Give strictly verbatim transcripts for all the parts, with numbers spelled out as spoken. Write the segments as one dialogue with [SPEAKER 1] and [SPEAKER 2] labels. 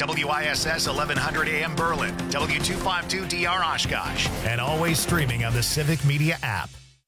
[SPEAKER 1] W I S S eleven hundred A M Berlin, W two fifty-two D R Oshkosh, and always streaming on the Civic Media app.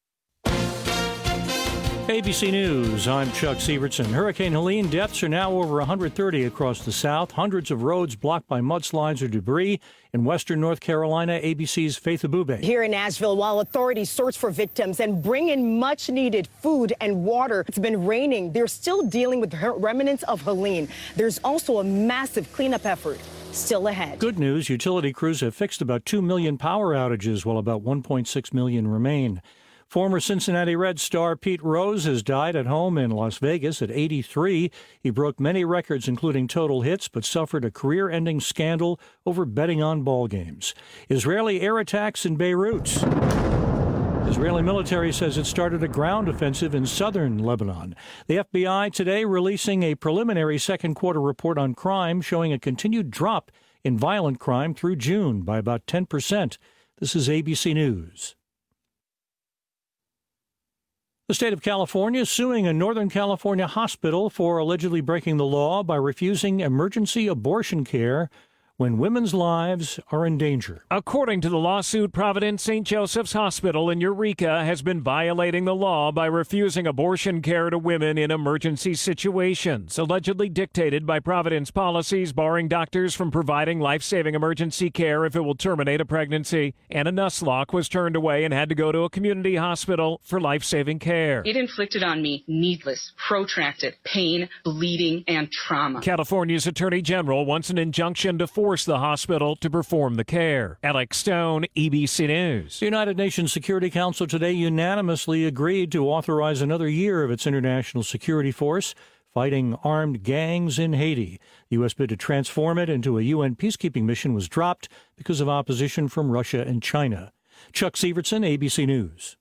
[SPEAKER 2] A B C News, I'm Chuck Sievertson. Hurricane Helene deaths are now over one hundred thirty across the South. Hundreds of roads blocked by mudslides or debris. In western North Carolina, A B C's Faith Abube.
[SPEAKER 3] Here in Nashville, while authorities search for victims and bring in much-needed food and water, it's been raining. They're still dealing with the remnants of Helene. There's also a massive cleanup effort still ahead.
[SPEAKER 2] Good news, utility crews have fixed about two million power outages, while about one point six million remain. Former Cincinnati Reds star Pete Rose has died at home in Las Vegas at eighty-three. He broke many records, including total hits, but suffered a career-ending scandal over betting on ball games. Israeli air attacks in Beirut. Israeli military says it started a ground offensive in southern Lebanon. The F B I today releasing a preliminary second quarter report on crime showing a continued drop in violent crime through June by about ten percent. This is A B C News. The state of California is suing a Northern California hospital for allegedly breaking the law by refusing emergency abortion care when women's lives are in danger.
[SPEAKER 4] According to the lawsuit, Providence Saint Joseph's Hospital in Eureka has been violating the law by refusing abortion care to women in emergency situations, allegedly dictated by Providence policies barring doctors from providing life-saving emergency care if it will terminate a pregnancy. Anna Nusslock was turned away and had to go to a community hospital for life-saving care.
[SPEAKER 5] It inflicted on me needless, protracted pain, bleeding, and trauma.
[SPEAKER 4] California's Attorney General wants an injunction to force the hospital to perform the care. Alex Stone, E B C News.
[SPEAKER 2] The United Nations Security Council today unanimously agreed to authorize another year of its international security force fighting armed gangs in Haiti. The U S bid to transform it into a U N peacekeeping mission was dropped because of opposition from Russia and China. Chuck Sievertson, A B C News.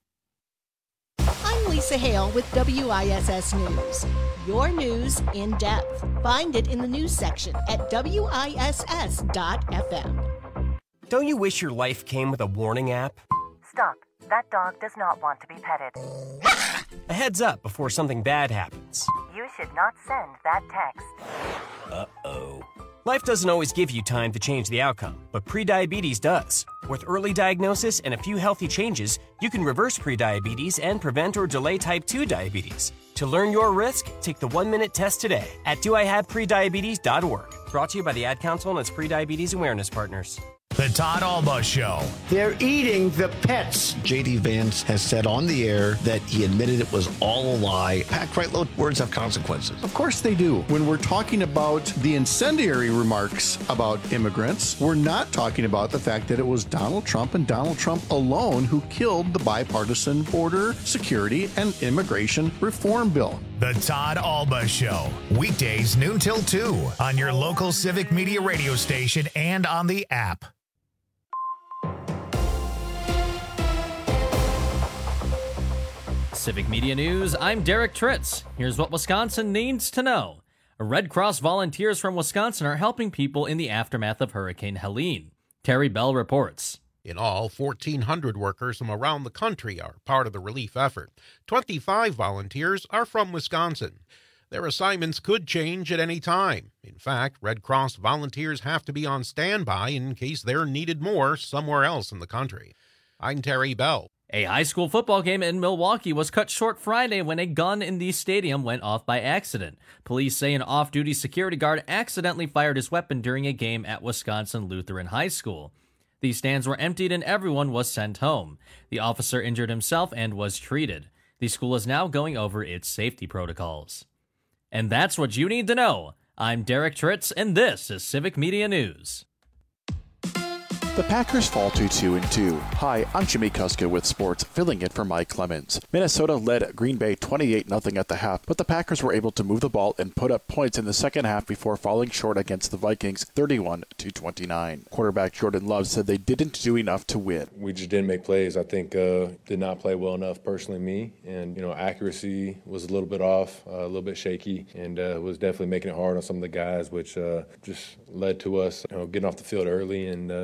[SPEAKER 6] I'm Lisa Hale with W I S S News. Your news in depth. Find it in the news section at W I S S dot F M.
[SPEAKER 7] Don't you wish your life came with a warning app?
[SPEAKER 8] Stop. That dog does not want to be petted.
[SPEAKER 7] A heads up before something bad happens.
[SPEAKER 8] You should not send that text.
[SPEAKER 7] Uh-oh. Life doesn't always give you time to change the outcome, but prediabetes does. With early diagnosis and a few healthy changes, you can reverse prediabetes and prevent or delay type two diabetes. To learn your risk, take the one-minute test today at do I have prediabetes dot org. Brought to you by the Ad Council and its prediabetes awareness partners.
[SPEAKER 1] The Todd Alba Show.
[SPEAKER 9] They're eating the pets.
[SPEAKER 10] J D. Vance has said on the air that he admitted it was all a lie. Packed right low, words have consequences.
[SPEAKER 11] Of course they do. When we're talking about the incendiary remarks about immigrants, we're not talking about the fact that it was Donald Trump and Donald Trump alone who killed the bipartisan border security and immigration reform bill.
[SPEAKER 1] The Todd Alba Show. Weekdays noon till two on your local Civic Media radio station and on the app.
[SPEAKER 12] Civic Media News, I'm Derek Tritz. Here's what Wisconsin needs to know. Red Cross volunteers from Wisconsin are helping people in the aftermath of Hurricane Helene. Terry Bell reports.
[SPEAKER 13] In all, fourteen hundred workers from around the country are part of the relief effort. twenty-five volunteers are from Wisconsin. Their assignments could change at any time. In fact, Red Cross volunteers have to be on standby in case they're needed more somewhere else in the country. I'm Terry Bell.
[SPEAKER 12] A high school football game in Milwaukee was cut short Friday when a gun in the stadium went off by accident. Police say an off-duty security guard accidentally fired his weapon during a game at Wisconsin Lutheran High School. The stands were emptied and everyone was sent home. The officer injured himself and was treated. The school is now going over its safety protocols. And that's what you need to know. I'm Derek Tritz, and this is Civic Media News.
[SPEAKER 14] The Packers fall to two and two. Hi, I'm Jimmy Kuska with sports, filling in for Mike Clemens. Minnesota led Green Bay twenty-eight nothing at the half, but the Packers were able to move the ball and put up points in the second half before falling short against the Vikings thirty-one to twenty-nine. Quarterback Jordan Love said they didn't do enough to win.
[SPEAKER 15] We just didn't make plays. I think uh, did not play well enough, personally, me. And, you know, accuracy was a little bit off, uh, a little bit shaky, and uh, was definitely making it hard on some of the guys, which uh, just led to us, you know, getting off the field early and uh,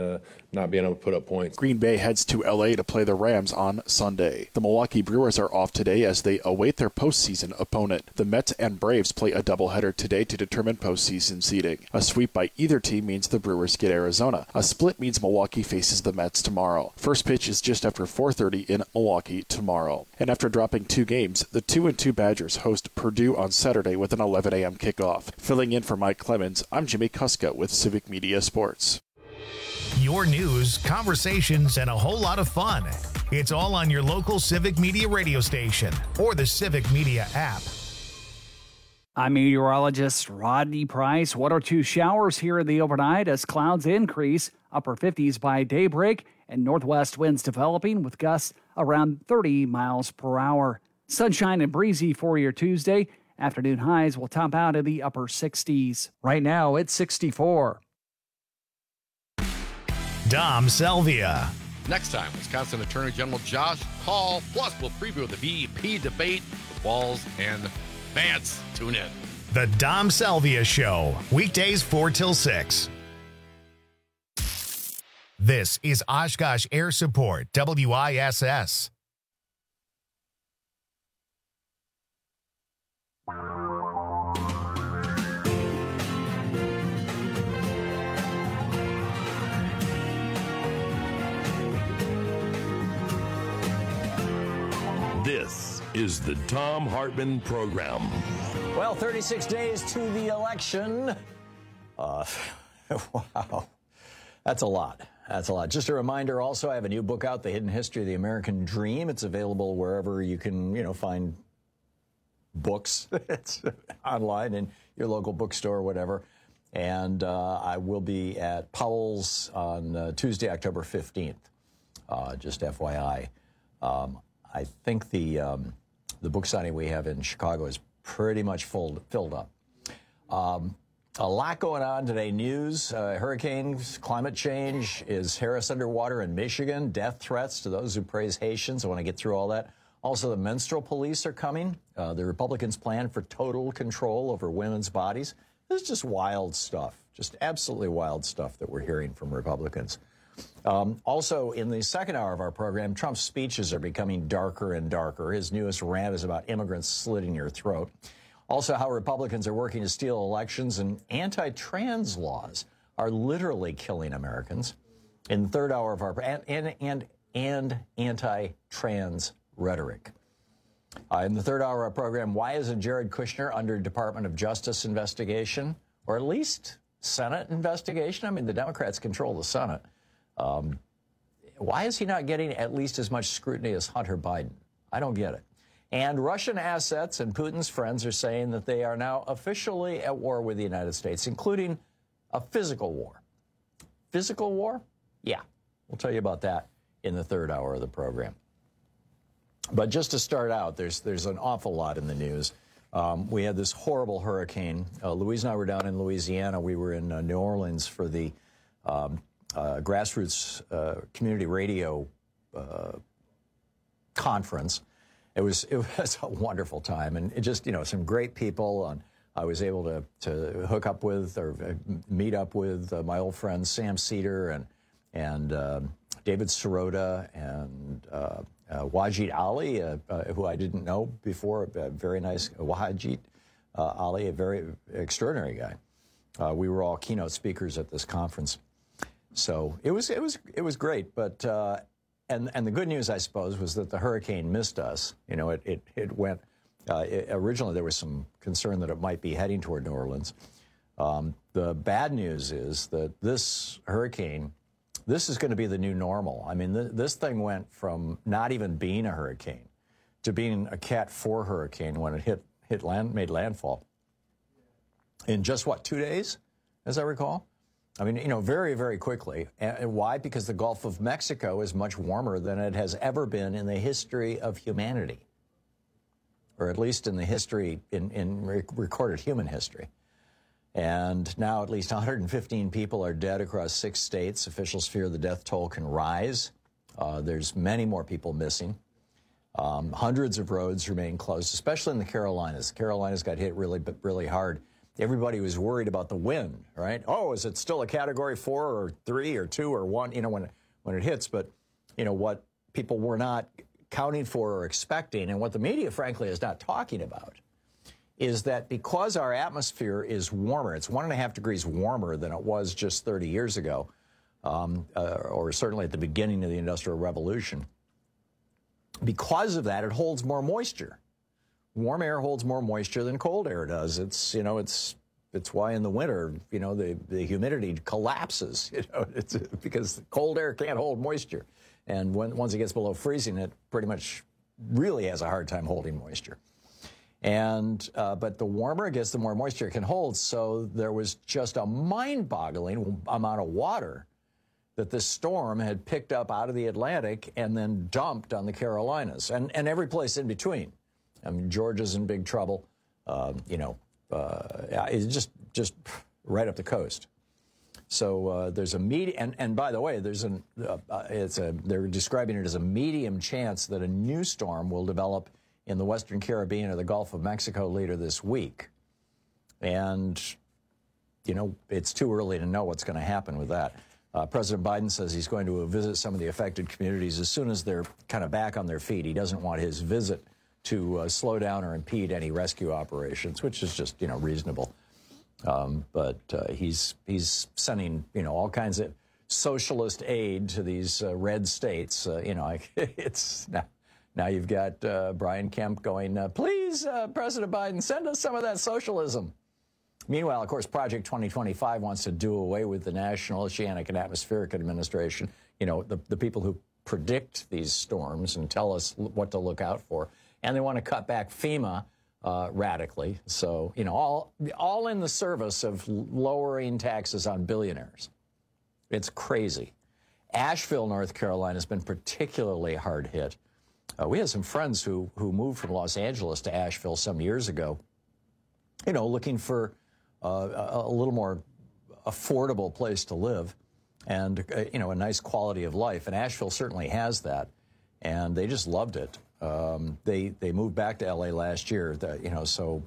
[SPEAKER 15] not being able to put up points.
[SPEAKER 14] Green Bay heads to L A to play the Rams on Sunday. The Milwaukee Brewers are off today as they await their postseason opponent. The Mets and Braves play a doubleheader today to determine postseason seeding. A sweep by either team means the Brewers get Arizona. A split means Milwaukee faces the Mets tomorrow. First pitch is just after four thirty in Milwaukee tomorrow. And after dropping two games, the two and two Badgers host Purdue on Saturday with an eleven a.m. kickoff. Filling in for Mike Clemens, I'm Jimmy Kuska with Civic Media Sports.
[SPEAKER 1] Your news, conversations, and a whole lot of fun. It's all on your local Civic Media radio station or the Civic Media app.
[SPEAKER 16] I'm meteorologist Rodney Price. One or two showers here in the overnight as clouds increase, upper fifties by daybreak, and northwest winds developing with gusts around thirty miles per hour. Sunshine and breezy for your Tuesday. Afternoon highs will top out in the upper sixties. Right now, it's sixty-four.
[SPEAKER 1] Dom Selvia.
[SPEAKER 17] Next time, Wisconsin Attorney General Josh Hall. Plus, we'll preview the V P debate with Walz and Vance. Tune in.
[SPEAKER 1] The Dom Selvia Show. Weekdays four till six. This is Oshkosh Air Support, W I S S.
[SPEAKER 18] This is the Thom Hartmann Program.
[SPEAKER 19] Well, thirty-six days to the election. Uh, wow. That's a lot. That's a lot. Just a reminder also, I have a new book out, The Hidden History of the American Dream. It's available wherever you can, you know, find books. It's online in your local bookstore or whatever. And uh, I will be at Powell's on uh, Tuesday, October fifteenth. Uh, just F Y I. Um, I think the um, the book signing we have in Chicago is pretty much full, filled up. Um, a lot going on today. News, uh, hurricanes, climate change. Is Harris underwater in Michigan? Death threats to those who praise Haitians. I want to get through all that. Also, the menstrual police are coming. Uh, the Republicans plan for total control over women's bodies. This is just wild stuff. Just absolutely wild stuff that we're hearing from Republicans. Um, also, in the second hour of our program, Trump's speeches are becoming darker and darker. His newest rant is about immigrants slitting your throat. Also, how Republicans are working to steal elections, and anti-trans laws are literally killing Americans. In the third hour of our and and and, and anti-trans rhetoric. Uh, in the third hour of our program, why isn't Jared Kushner under Department of Justice investigation, or at least Senate investigation? I mean, the Democrats control the Senate. Um, why is he not getting at least as much scrutiny as Hunter Biden? I don't get it. And Russian assets and Putin's friends are saying that they are now officially at war with the United States, including a physical war. Physical war? Yeah. We'll tell you about that in the third hour of the program. But just to start out, there's there's an awful lot in the news. Um, we had this horrible hurricane. Uh, Louise and I were down in Louisiana. We were in uh, New Orleans for the um, uh, grassroots uh, community radio uh, conference. It was it was a wonderful time, and it just, you know, some great people. And I was able to to hook up with or meet up with uh, my old friends Sam Cedar and and uh, David Sirota and uh, uh, Wajid Ali, uh, uh, who I didn't know before. A very nice Wajid uh, Ali, a very extraordinary guy. Uh, we were all keynote speakers at this conference, so it was it was it was great. But uh, and and the good news, I suppose, was that the hurricane missed us. You know, it it it went. Uh, it, originally, there was some concern that it might be heading toward New Orleans. Um, the bad news is that this hurricane, this is going to be the new normal. I mean, th- this thing went from not even being a hurricane to being a Cat four hurricane when it hit hit land, made landfall in just what, two days, as I recall. I mean, you know, very, very quickly. And why? Because the Gulf of Mexico is much warmer than it has ever been in the history of humanity, or at least in the history, in, in recorded human history. And now at least one hundred fifteen people are dead across six states. Officials fear the death toll can rise. Uh, there's many more people missing. Um, hundreds of roads remain closed, especially in the Carolinas. The Carolinas got hit really, really hard. everybody was worried about the wind, right? Oh, is it still a category four or three or two or one, you know, when, when it hits? But, you know, what people were not counting for or expecting, and what the media, frankly, is not talking about, is that because our atmosphere is warmer, it's one and a half degrees warmer than it was just thirty years ago, um, uh, or certainly at the beginning of the Industrial Revolution. Because of that, it holds more moisture. Warm air holds more moisture than cold air does. It's, you know, it's it's why in the winter, you know, the, the humidity collapses, you know, it's because cold air can't hold moisture. And when, once it gets below freezing, it pretty much really has a hard time holding moisture. And, uh, but the warmer it gets, the more moisture it can hold. So there was just a mind-boggling amount of water that this storm had picked up out of the Atlantic and then dumped on the Carolinas and, and every place in between. I mean, Georgia's in big trouble, um, you know, uh, it's just, just right up the coast. So uh, there's a medium, and, and by the way, there's an, uh, it's a, they're describing it as a medium chance that a new storm will develop in the Western Caribbean or the Gulf of Mexico later this week. And, you know, it's too early to know what's going to happen with that. Uh, President Biden says he's going to visit some of the affected communities as soon as they're kind of back on their feet. He doesn't want his visit to uh, slow down or impede any rescue operations, which is just, you know, reasonable. Um, but uh, he's he's sending, you know, all kinds of socialist aid to these uh, red states. Uh, you know, I, it's now, now you've got uh, Brian Kemp going, uh, please, uh, President Biden, send us some of that socialism. Meanwhile, of course, Project twenty twenty-five wants to do away with the National Oceanic and Atmospheric Administration, you know, the, the people who predict these storms and tell us what to look out for. And they want to cut back FEMA uh, radically. So, you know, all, all in the service of lowering taxes on billionaires. It's crazy. Asheville, North Carolina has been particularly hard hit. Uh, we had some friends who, who moved from Los Angeles to Asheville some years ago, you know, looking for uh, a, a little more affordable place to live and, uh, you know, a nice quality of life. And Asheville certainly has that. And they just loved it. Um, they they moved back to L A last year, the, you know, so,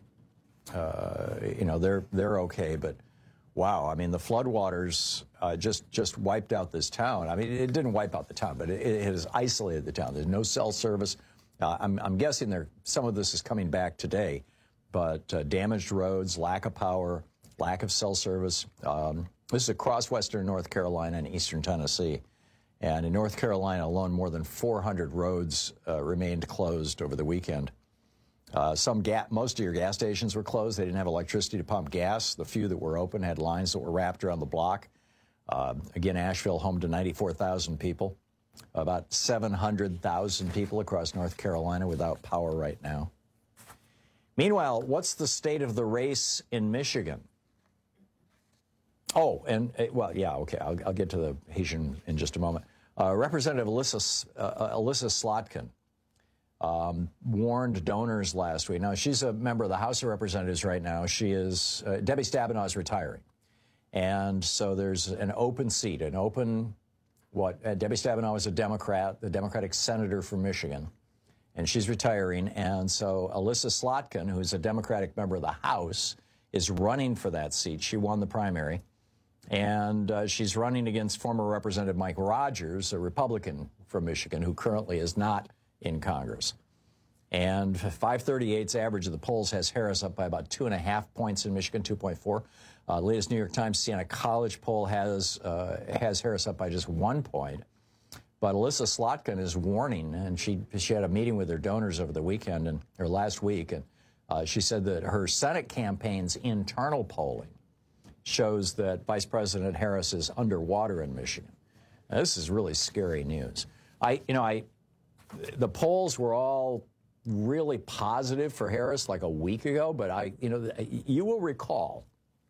[SPEAKER 19] uh, you know, they're they're okay. But, wow, I mean, the floodwaters uh, just, just wiped out this town. I mean, it didn't wipe out the town, but it, it has isolated the town. There's no cell service. Uh, I'm, I'm guessing there some of this is coming back today. But uh, damaged roads, lack of power, lack of cell service. Um, this is across western North Carolina and eastern Tennessee. And in North Carolina alone, more than four hundred roads uh, remained closed over the weekend. Uh, some ga- most of your gas stations were closed. They didn't have electricity to pump gas. The few that were open had lines that were wrapped around the block. Uh, again, Asheville, home to ninety-four thousand people. About seven hundred thousand people across North Carolina without power right now. Meanwhile, what's the state of the race in Michigan? Oh, and, uh, well, yeah, okay, I'll, I'll get to the Haitian in just a moment. Uh, Representative Alyssa, uh, Alyssa Slotkin um, warned donors last week. Now, she's a member of the House of Representatives right now. She is, uh, Debbie Stabenow is retiring. And so there's an open seat, an open, what, uh, Debbie Stabenow is a Democrat, the Democratic senator from Michigan. And she's retiring. And so Alyssa Slotkin, who's a Democratic member of the House, is running for that seat. She won the primary. And uh, she's running against former Representative Mike Rogers, a Republican from Michigan, who currently is not in Congress. And five thirty-eight's average of the polls has Harris up by about two and a half points in Michigan, two point four. Uh, latest New York Times Siena College poll has uh, has Harris up by just one point. But Alyssa Slotkin is warning, and she she had a meeting with her donors over the weekend and or last week, and uh, she said that her Senate campaign's internal polling shows that Vice President Harris is underwater in Michigan. Now, this is really scary news. I, you know, I, the polls were all really positive for Harris like a week ago, but I, you know, you will recall,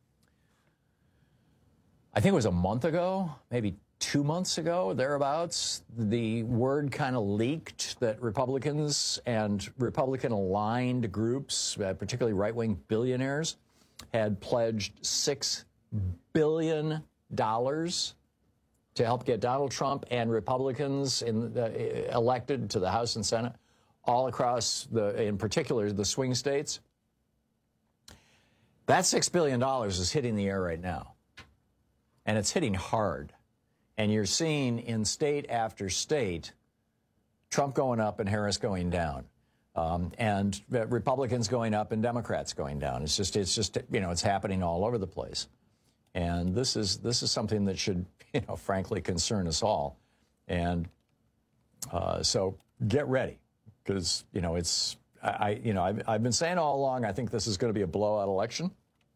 [SPEAKER 19] I think it was a month ago, maybe two months ago, thereabouts, the word kind of leaked that Republicans and Republican-aligned groups, uh, particularly right-wing billionaires, had pledged six billion dollars to help get Donald Trump and Republicans in the, uh, elected to the House and Senate all across, the, in particular, the swing states. That six billion dollars is hitting the air right now. And it's hitting hard. And you're seeing in state after state, Trump going up and Harris going down. Um, and Republicans going up and Democrats going down. It's just, it's just, you know, it's happening all over the place. And this is, this is something that should, you know, frankly concern us all. And uh, so get ready, because, you know, it's, I, you know, I've, I've been saying all along, I think this is going to be a blowout election.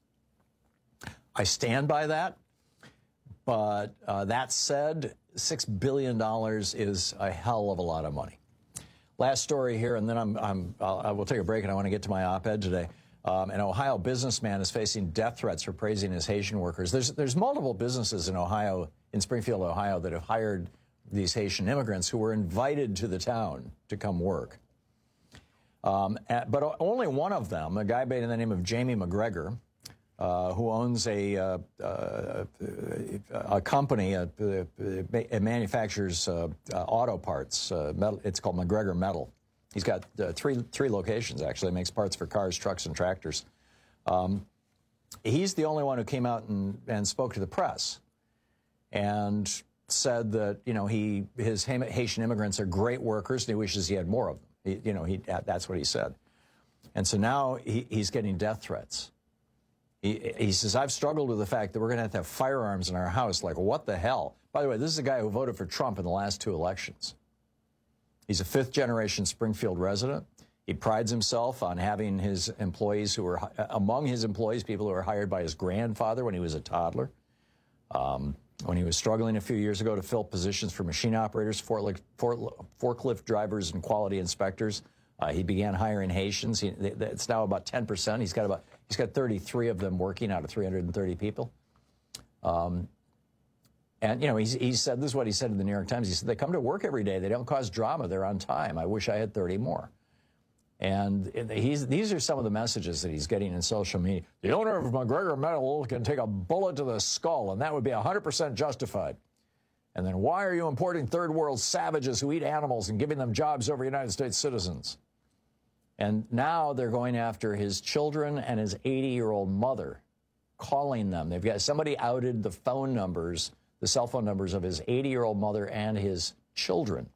[SPEAKER 19] I stand by that. But uh, that said, six billion dollars is a hell of a lot of money. Last story here, and then I'm, I'm, I'll, I will take a break, and I want to get to my op-ed today. Um, an Ohio businessman is facing death threats for praising his Haitian workers. There's, there's multiple businesses in Ohio, in Springfield, Ohio, that have hired these Haitian immigrants who were invited to the town to come work. Um, at, but only one of them, a guy by the name of Jamie McGregor, Uh, who owns a, uh, uh, a company, a, a manufactures uh, uh, auto parts. Uh, metal, it's called McGregor Metal. He's got uh, three three locations, actually. Makes parts for cars, trucks, and tractors. Um, he's the only one who came out and, and spoke to the press and said that, you know, he his Haitian immigrants are great workers, and he wishes he had more of them. He, you know, he, that's what he said. And so now he, he's getting death threats. He, he says, I've struggled with the fact that we're going to have to have firearms in our house. Like, what the hell? By the way, this is a guy who voted for Trump in the last two elections. He's a fifth-generation Springfield resident. He prides himself on having his employees who were, among his employees, people who were hired by his grandfather when he was a toddler. Um, when he was struggling a few years ago to fill positions for machine operators, forklift, forklift drivers, and quality inspectors, Uh, he began hiring Haitians. He, it's now about ten percent. He's got about he's got thirty-three of them working out of three hundred thirty people. Um, and you know, he's, he said this is what he said in the New York Times. He said they come to work every day. They don't cause drama. They're on time. I wish I had thirty more. And he's these are some of the messages that he's getting in social media. The owner of McGregor Metal can take a bullet to the skull, and that would be one hundred percent justified. And then why are you importing third world savages who eat animals and giving them jobs over United States citizens? And now they're going after his children and his eighty-year-old mother, calling them. They've got somebody outed the phone numbers, the cell phone numbers of his eighty-year-old mother and his children.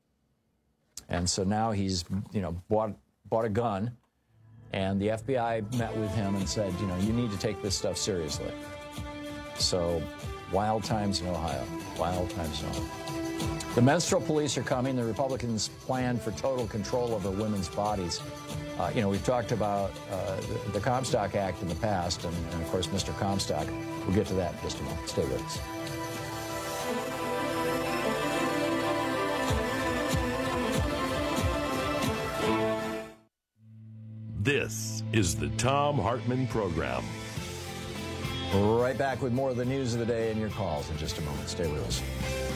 [SPEAKER 19] And so now he's, you know, bought bought a gun, and the F B I met with him and said, you know, you need to take this stuff seriously. So, wild times in Ohio. Wild times in Ohio. The menstrual police are coming. The Republicans plan for total control over women's bodies. Uh, you know, we've talked about uh, the, the Comstock Act in the past, and, and, of course, Mister Comstock. We'll get to that in just a moment. Stay with us.
[SPEAKER 18] This is the Thom Hartmann Program.
[SPEAKER 19] Right back with more of the news of the day and your calls in just a moment. Stay with us.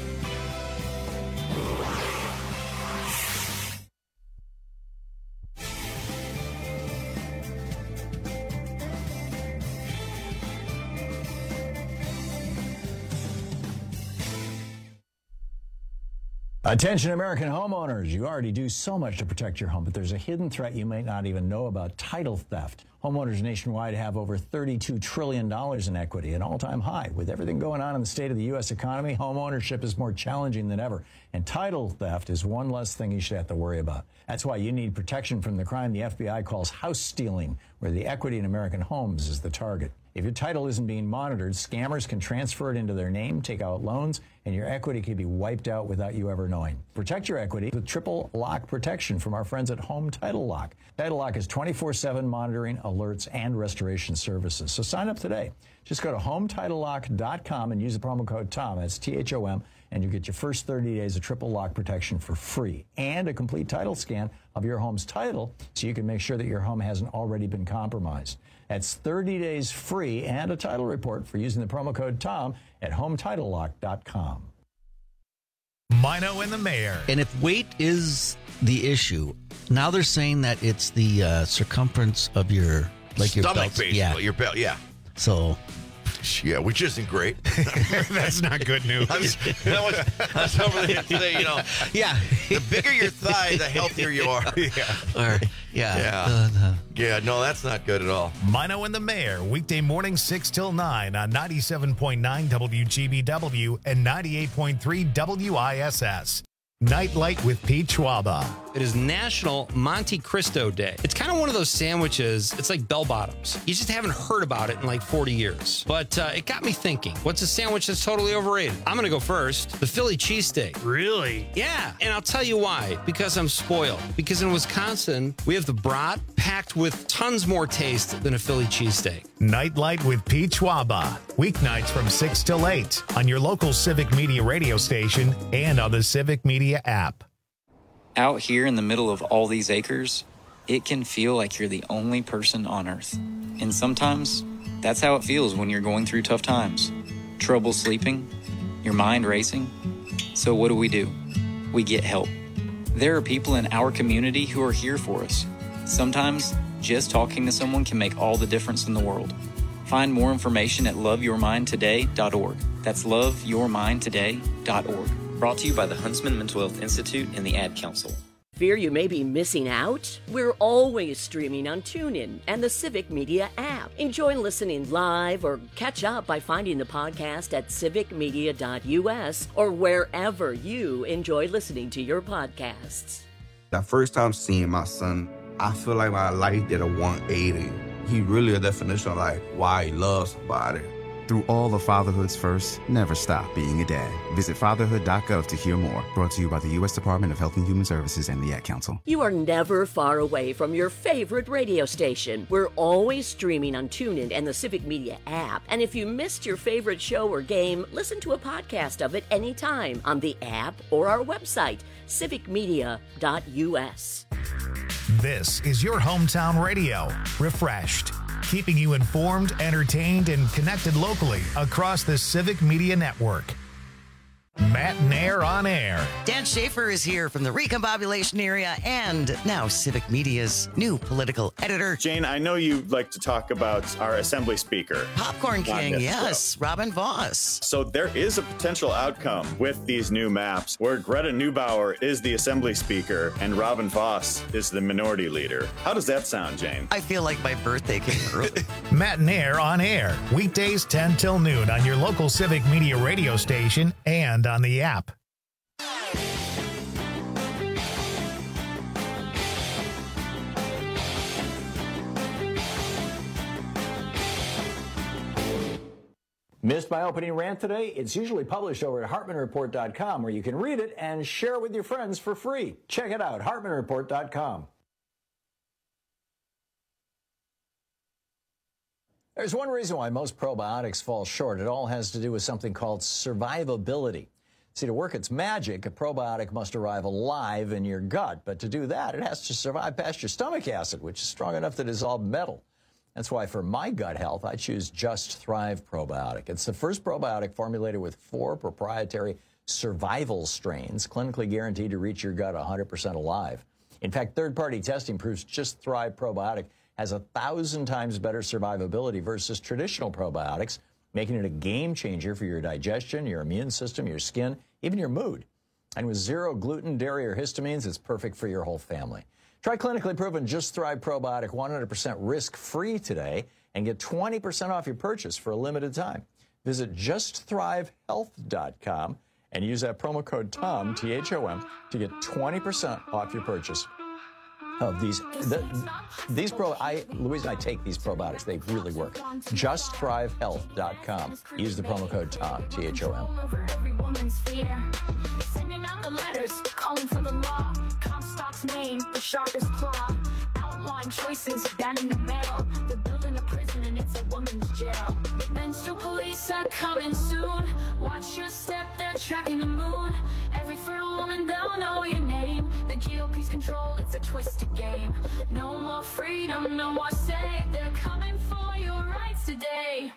[SPEAKER 19] Attention American homeowners, you already do so much to protect your home, but there's a hidden threat you might not even know about: title theft. Homeowners nationwide have over thirty-two trillion dollars in equity, an all-time high. With everything going on in the state of the U S economy, home ownership is more challenging than ever, and title theft is one less thing you should have to worry about. That's why you need protection from the crime the F B I calls house stealing, where the equity in American homes is the target. If your title isn't being monitored, scammers can transfer it into their name, take out loans, and your equity can be wiped out without you ever knowing. Protect your equity with triple lock protection from our friends at Home Title Lock. Title Lock is twenty-four seven monitoring, alerts, and restoration services. So sign up today. Just go to home title lock dot com and use the promo code TOM, that's T H O M, and you get your first thirty days of triple lock protection for free, and a complete title scan of your home's title so you can make sure that your home hasn't already been compromised. That's thirty days free and a title report for using the promo code TOM at home title lock dot com.
[SPEAKER 1] Mino and the Mayor.
[SPEAKER 10] And if weight is the issue, now they're saying that it's the uh, circumference of your, like your
[SPEAKER 17] stomach,
[SPEAKER 10] belt.
[SPEAKER 17] basically.
[SPEAKER 10] Yeah.
[SPEAKER 17] Your belt, yeah.
[SPEAKER 10] So,
[SPEAKER 17] yeah, which isn't great.
[SPEAKER 1] That's not good news.
[SPEAKER 17] I was, that was, that's over there today, you know.
[SPEAKER 10] Yeah.
[SPEAKER 17] The bigger your thigh, the healthier you are.
[SPEAKER 1] Yeah.
[SPEAKER 10] Or Yeah.
[SPEAKER 17] Yeah.
[SPEAKER 10] The, the,
[SPEAKER 17] yeah, no, that's not good at all.
[SPEAKER 1] Mino and the Mayor, weekday morning six till nine on ninety-seven point nine W G B W and ninety-eight point three W I S S. Nightlight with Pete Schwaba.
[SPEAKER 20] It is National Monte Cristo Day. It's kind of one of those sandwiches, it's like bell bottoms. You just haven't heard about it in like forty years. But uh, it got me thinking, what's a sandwich that's totally overrated? I'm going to go first. The Philly cheesesteak.
[SPEAKER 21] Really?
[SPEAKER 20] Yeah, and I'll tell you why. Because I'm spoiled. Because in Wisconsin, we have the brat packed with tons more taste than a Philly cheesesteak.
[SPEAKER 1] Nightlight with Pete Schwaba. Weeknights from six till eight on your local Civic Media radio station and on the Civic Media app.
[SPEAKER 22] Out here in the middle of all these acres, it can feel like you're the only person on Earth. And sometimes, that's how it feels when you're going through tough times. Trouble sleeping, your mind racing. So what do we do? We get help. There are people in our community who are here for us. Sometimes, just talking to someone can make all the difference in the world. Find more information at love your mind today dot org. That's love your mind today dot org. Brought to you by the Huntsman Mental Health Institute and the Ad Council.
[SPEAKER 23] Fear you may be missing out? We're always streaming on TuneIn and the Civic Media app. Enjoy listening live or catch up by finding the podcast at civic media dot U S or wherever you enjoy listening to your podcasts.
[SPEAKER 24] The first time seeing my son, I feel like my life did a one eighty. He really a definition of like why he loves somebody.
[SPEAKER 25] Through all of fatherhood's first, never stop being a dad. Visit fatherhood dot gov to hear more. Brought to you by the U S Department of Health and Human Services and the Ad Council.
[SPEAKER 23] You are never far away from your favorite radio station. We're always streaming on TuneIn and the Civic Media app. And if you missed your favorite show or game, listen to a podcast of it anytime on the app or our website, civic media dot U S.
[SPEAKER 1] This is your hometown radio, refreshed, keeping you informed, entertained, and connected locally across the Civic Media Network. Matt Nair on air.
[SPEAKER 26] Dan Schaefer is here from the recombobulation area and now Civic Media's new political editor.
[SPEAKER 27] Jane, I know you like to talk about our Assembly Speaker.
[SPEAKER 26] Popcorn King, yes, Robin Vos.
[SPEAKER 27] So there is a potential outcome with these new maps where Greta Neubauer is the Assembly Speaker and Robin Vos is the Minority Leader. How does that sound, Jane?
[SPEAKER 26] I feel like my birthday came early.
[SPEAKER 1] Matt Nair on air, weekdays ten till noon on your local Civic Media radio station and on the app.
[SPEAKER 19] Missed my opening rant today? It's usually published over at hartman report dot com where you can read it and share it with your friends for free. Check it out, hartman report dot com. There's one reason why most probiotics fall short. It all has to do with something called survivability. See, to work its magic, a probiotic must arrive alive in your gut. But to do that, it has to survive past your stomach acid, which is strong enough to dissolve metal. That's why for my gut health, I choose Just Thrive Probiotic. It's the first probiotic formulated with four proprietary survival strains, clinically guaranteed to reach your gut one hundred percent alive. In fact, third-party testing proves Just Thrive Probiotic has a thousand times better survivability versus traditional probiotics, making it a game changer for your digestion, your immune system, your skin, even your mood. And with zero gluten, dairy, or histamines, it's perfect for your whole family. Try clinically proven Just Thrive Probiotic one hundred percent risk-free today and get twenty percent off your purchase for a limited time. Visit just thrive health dot com and use that promo code TOM, T H O M, to get twenty percent off your purchase of these. The, these pro, I, Louise and I take these probiotics. They really work. just thrive health dot com. Use the promo code TOM, T H O M.
[SPEAKER 28] Sending out the letters, calling for the law. Comstock's name, the sharpest claw. Outline choices down in the mail. They're building a prison and it's a woman's jail. Mental police are coming soon. Watch your step, they're tracking the moon. Every fertile woman, they'll know your name. The G O P's control, it's a twisted game. No more freedom, no more say. They're coming for your rights today.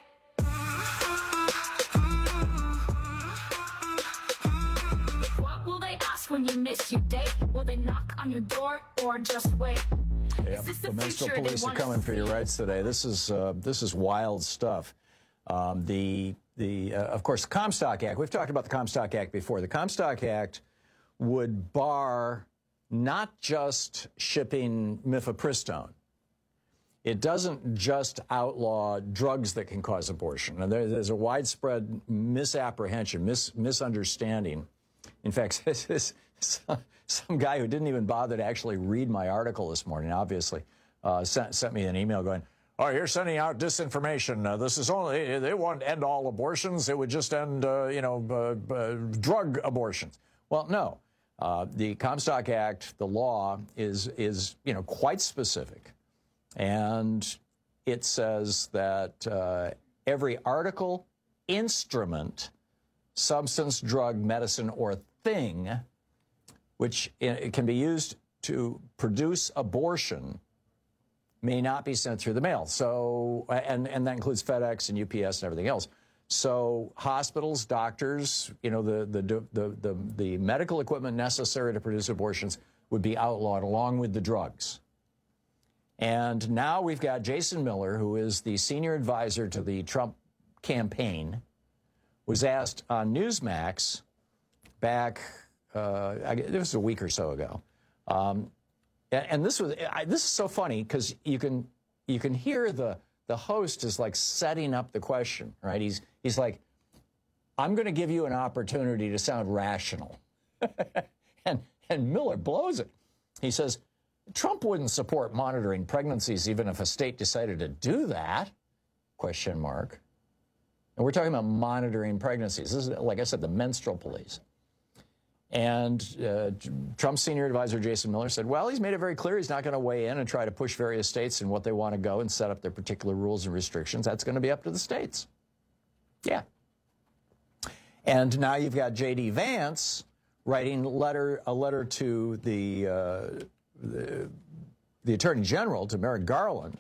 [SPEAKER 28] What will they ask when you miss your date? Will they knock on your door or just wait?
[SPEAKER 19] Yeah, the mental police are coming for your rights today. This is uh, this is wild stuff. Um, the the uh, of course, the Comstock Act. We've talked about the Comstock Act before. The Comstock Act would bar not just shipping mifepristone. It doesn't just outlaw drugs that can cause abortion. And there, there's a widespread misapprehension, mis, misunderstanding. In fact, this is some, some guy who didn't even bother to actually read my article this morning, obviously, uh, sent, sent me an email going, oh, you're sending out disinformation. Uh, this is only, they want to end all abortions. It would just end, uh, you know, uh, uh, drug abortions. Well, no. Uh, the Comstock Act, the law, is, is, you know, quite specific. And it says that uh, every article, instrument, substance, drug, medicine, or thing which it can be used to produce abortion may not be sent through the mail. So, and, and that includes FedEx and U P S and everything else. So hospitals, doctors, you know, the, the, the, the, the medical equipment necessary to produce abortions would be outlawed along with the drugs. And now we've got Jason Miller, who is the senior advisor to the Trump campaign, was asked on Newsmax back, uh, I, it was a week or so ago. Um, and, and this was, I, this is so funny because you can, you can hear the, the host is like setting up the question, right? He's, he's like, I'm going to give you an opportunity to sound rational. and, and Miller blows it. He says, Trump wouldn't support monitoring pregnancies even if a state decided to do that, question mark. And we're talking about monitoring pregnancies. This is, like I said, the menstrual police. And uh, Trump's senior advisor, Jason Miller, said, well, he's made it very clear he's not going to weigh in and try to push various states in what they want to go and set up their particular rules and restrictions. That's going to be up to the states. Yeah. And now you've got J D Vance writing letter, a letter to the... Uh, The, the Attorney General, to Merrick Garland,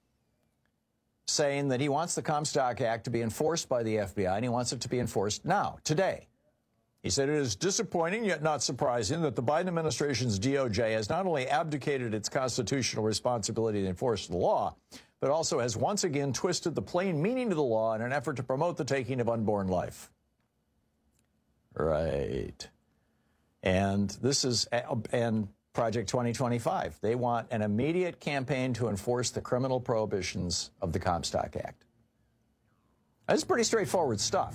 [SPEAKER 19] saying that he wants the Comstock Act to be enforced by the F B I, and he wants it to be enforced now, today. He said, it is disappointing, yet not surprising, that the Biden administration's D O J has not only abdicated its constitutional responsibility to enforce the law, but also has once again twisted the plain meaning of the law in an effort to promote the taking of unborn life. Right. And this is... and. Project twenty twenty-five. They want an immediate campaign to enforce the criminal prohibitions of the Comstock Act. That's pretty straightforward stuff.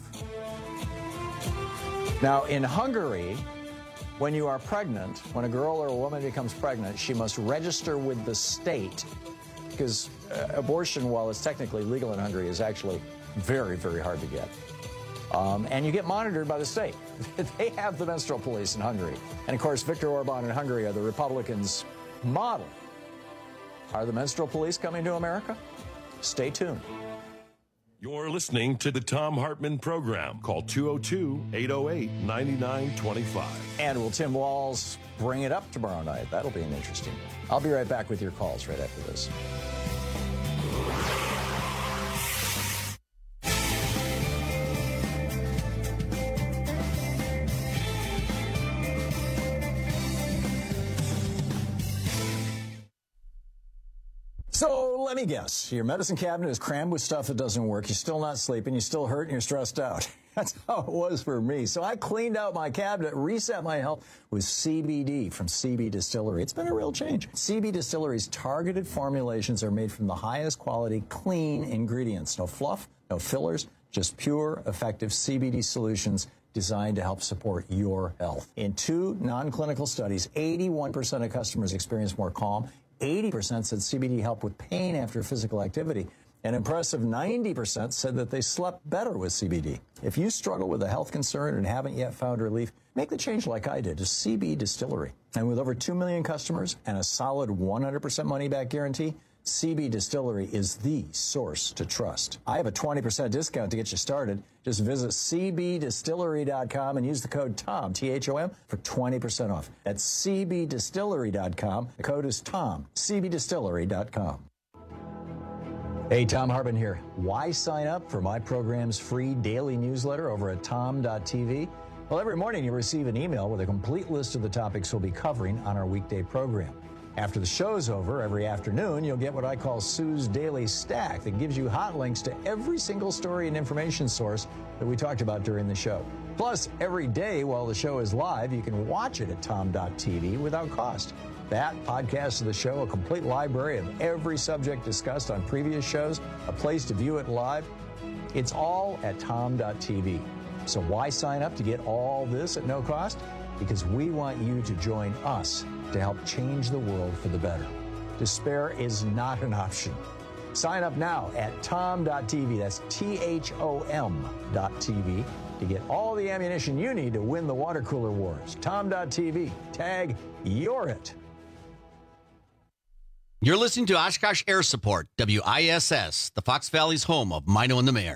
[SPEAKER 19] Now, in Hungary, when you are pregnant, when a girl or a woman becomes pregnant, she must register with the state because uh, abortion, while it's technically legal in Hungary, is actually very, very hard to get. Um, and you get monitored by the state. They have the menstrual police in Hungary. And, of course, Viktor Orban and Hungary are the Republicans' model. Are the menstrual police coming to America? Stay tuned.
[SPEAKER 18] You're listening to the Thom Hartmann Program. Call two oh two, eight oh eight, nine nine two five.
[SPEAKER 19] And will Tim Walz bring it up tomorrow night? That'll be an interesting. I'll be right back with your calls right after this. So let me guess, your medicine cabinet is crammed with stuff that doesn't work. You're still not sleeping. You're still hurt and you're stressed out. That's how it was for me. So I cleaned out my cabinet, reset my health with C B D from C B Distillery. It's been a real change. C B Distillery's targeted formulations are made from the highest quality, clean ingredients. No fluff, no fillers, just pure, effective C B D solutions designed to help support your health. In two non-clinical studies, eighty-one percent of customers experienced more calm. eighty percent said C B D helped with pain after physical activity. An impressive ninety percent said that they slept better with C B D. If you struggle with a health concern and haven't yet found relief, make the change like I did to C B Distillery. And with over two million customers and a solid one hundred percent money-back guarantee, C B Distillery is the source to trust. I have a twenty percent discount to get you started. Just visit C B distillery dot com and use the code TOM, T H O M, for twenty percent off. That's C B distillery dot com. The code is TOM, C B distillery dot com. Hey, Thom Hartmann here. Why sign up for my program's free daily newsletter over at tom dot t v? Well, every morning you receive an email with a complete list of the topics we'll be covering on our weekday program. After the show's over, every afternoon, you'll get what I call Sue's Daily Stack that gives you hot links to every single story and information source that we talked about during the show. Plus, every day while the show is live, you can watch it at tom dot t v without cost. That, podcast of the show, a complete library of every subject discussed on previous shows, a place to view it live. It's all at tom dot t v. So why sign up to get all this at no cost? Because we want you to join us to help change the world for the better. Despair is not an option. Sign up now at tom dot t v. That's T H O M dot T V to get all the ammunition you need to win the water cooler wars. tom dot t v. Tag You're It.
[SPEAKER 10] You're listening to Oshkosh Air Support, W I S S, the Fox Valley's home of Mino and the Mayor.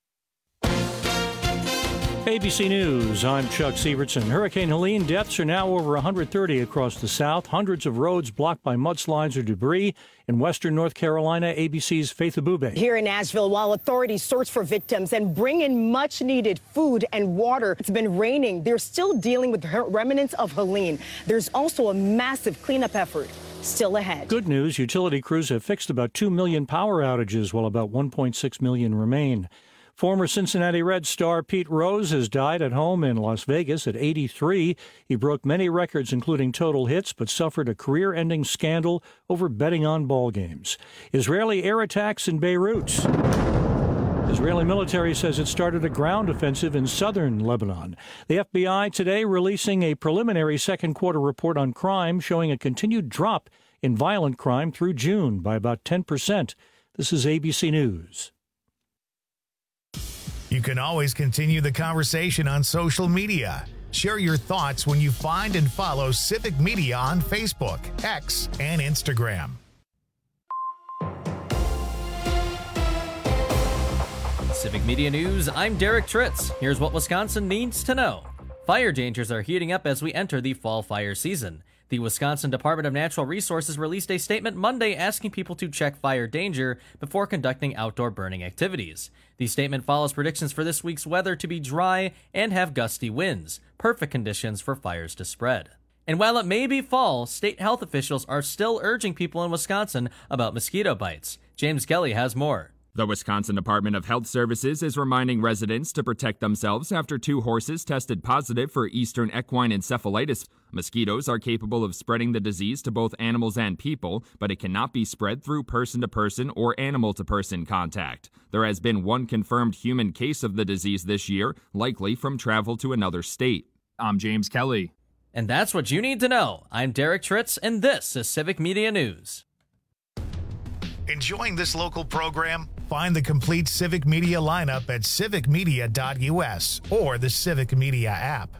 [SPEAKER 2] A B C News, I'm Chuck Sievertson. Hurricane Helene deaths are now over one hundred thirty across the South. Hundreds of roads blocked by mudslides or debris. In western North Carolina, A B C's Faith Abube.
[SPEAKER 3] Here in Nashville, while authorities search for victims and bring in much-needed food and water, it's been raining. They're still dealing with the remnants of Helene. There's also a massive cleanup effort still ahead.
[SPEAKER 2] Good news, utility crews have fixed about two million power outages, while about one point six million remain. Former Cincinnati Reds star Pete Rose has died at home in Las Vegas at eighty-three. He broke many records, including total hits, but suffered a career-ending scandal over betting on ball games. Israeli air attacks in Beirut. Israeli military says it started a ground offensive in southern Lebanon. The F B I today releasing a preliminary second quarter report on crime showing a continued drop in violent crime through June by about ten percent. This is A B C News.
[SPEAKER 1] You can always continue the conversation on social media. Share your thoughts when you find and follow Civic Media on Facebook, X, and Instagram.
[SPEAKER 12] Civic Media News, I'm Derek Tritz. Here's what Wisconsin needs to know. Fire dangers are heating up as we enter the fall fire season. The Wisconsin Department of Natural Resources released a statement Monday asking people to check fire danger before conducting outdoor burning activities. The statement follows predictions for this week's weather to be dry and have gusty winds, perfect conditions for fires to spread. And while it may be fall, state health officials are still urging people in Wisconsin about mosquito bites. James Kelly has more.
[SPEAKER 4] The Wisconsin Department of Health Services is reminding residents to protect themselves after two horses tested positive for Eastern equine encephalitis. Mosquitoes are capable of spreading the disease to both animals and people, but it cannot be spread through person-to-person or animal-to-person contact. There has been one confirmed human case of the disease this year, likely from travel to another state. I'm James Kelly.
[SPEAKER 12] And that's what you need to know. I'm Derek Tritz, and this is Civic Media News.
[SPEAKER 1] Enjoying this local program? Find the complete Civic Media lineup at civic media dot u s or the Civic Media app.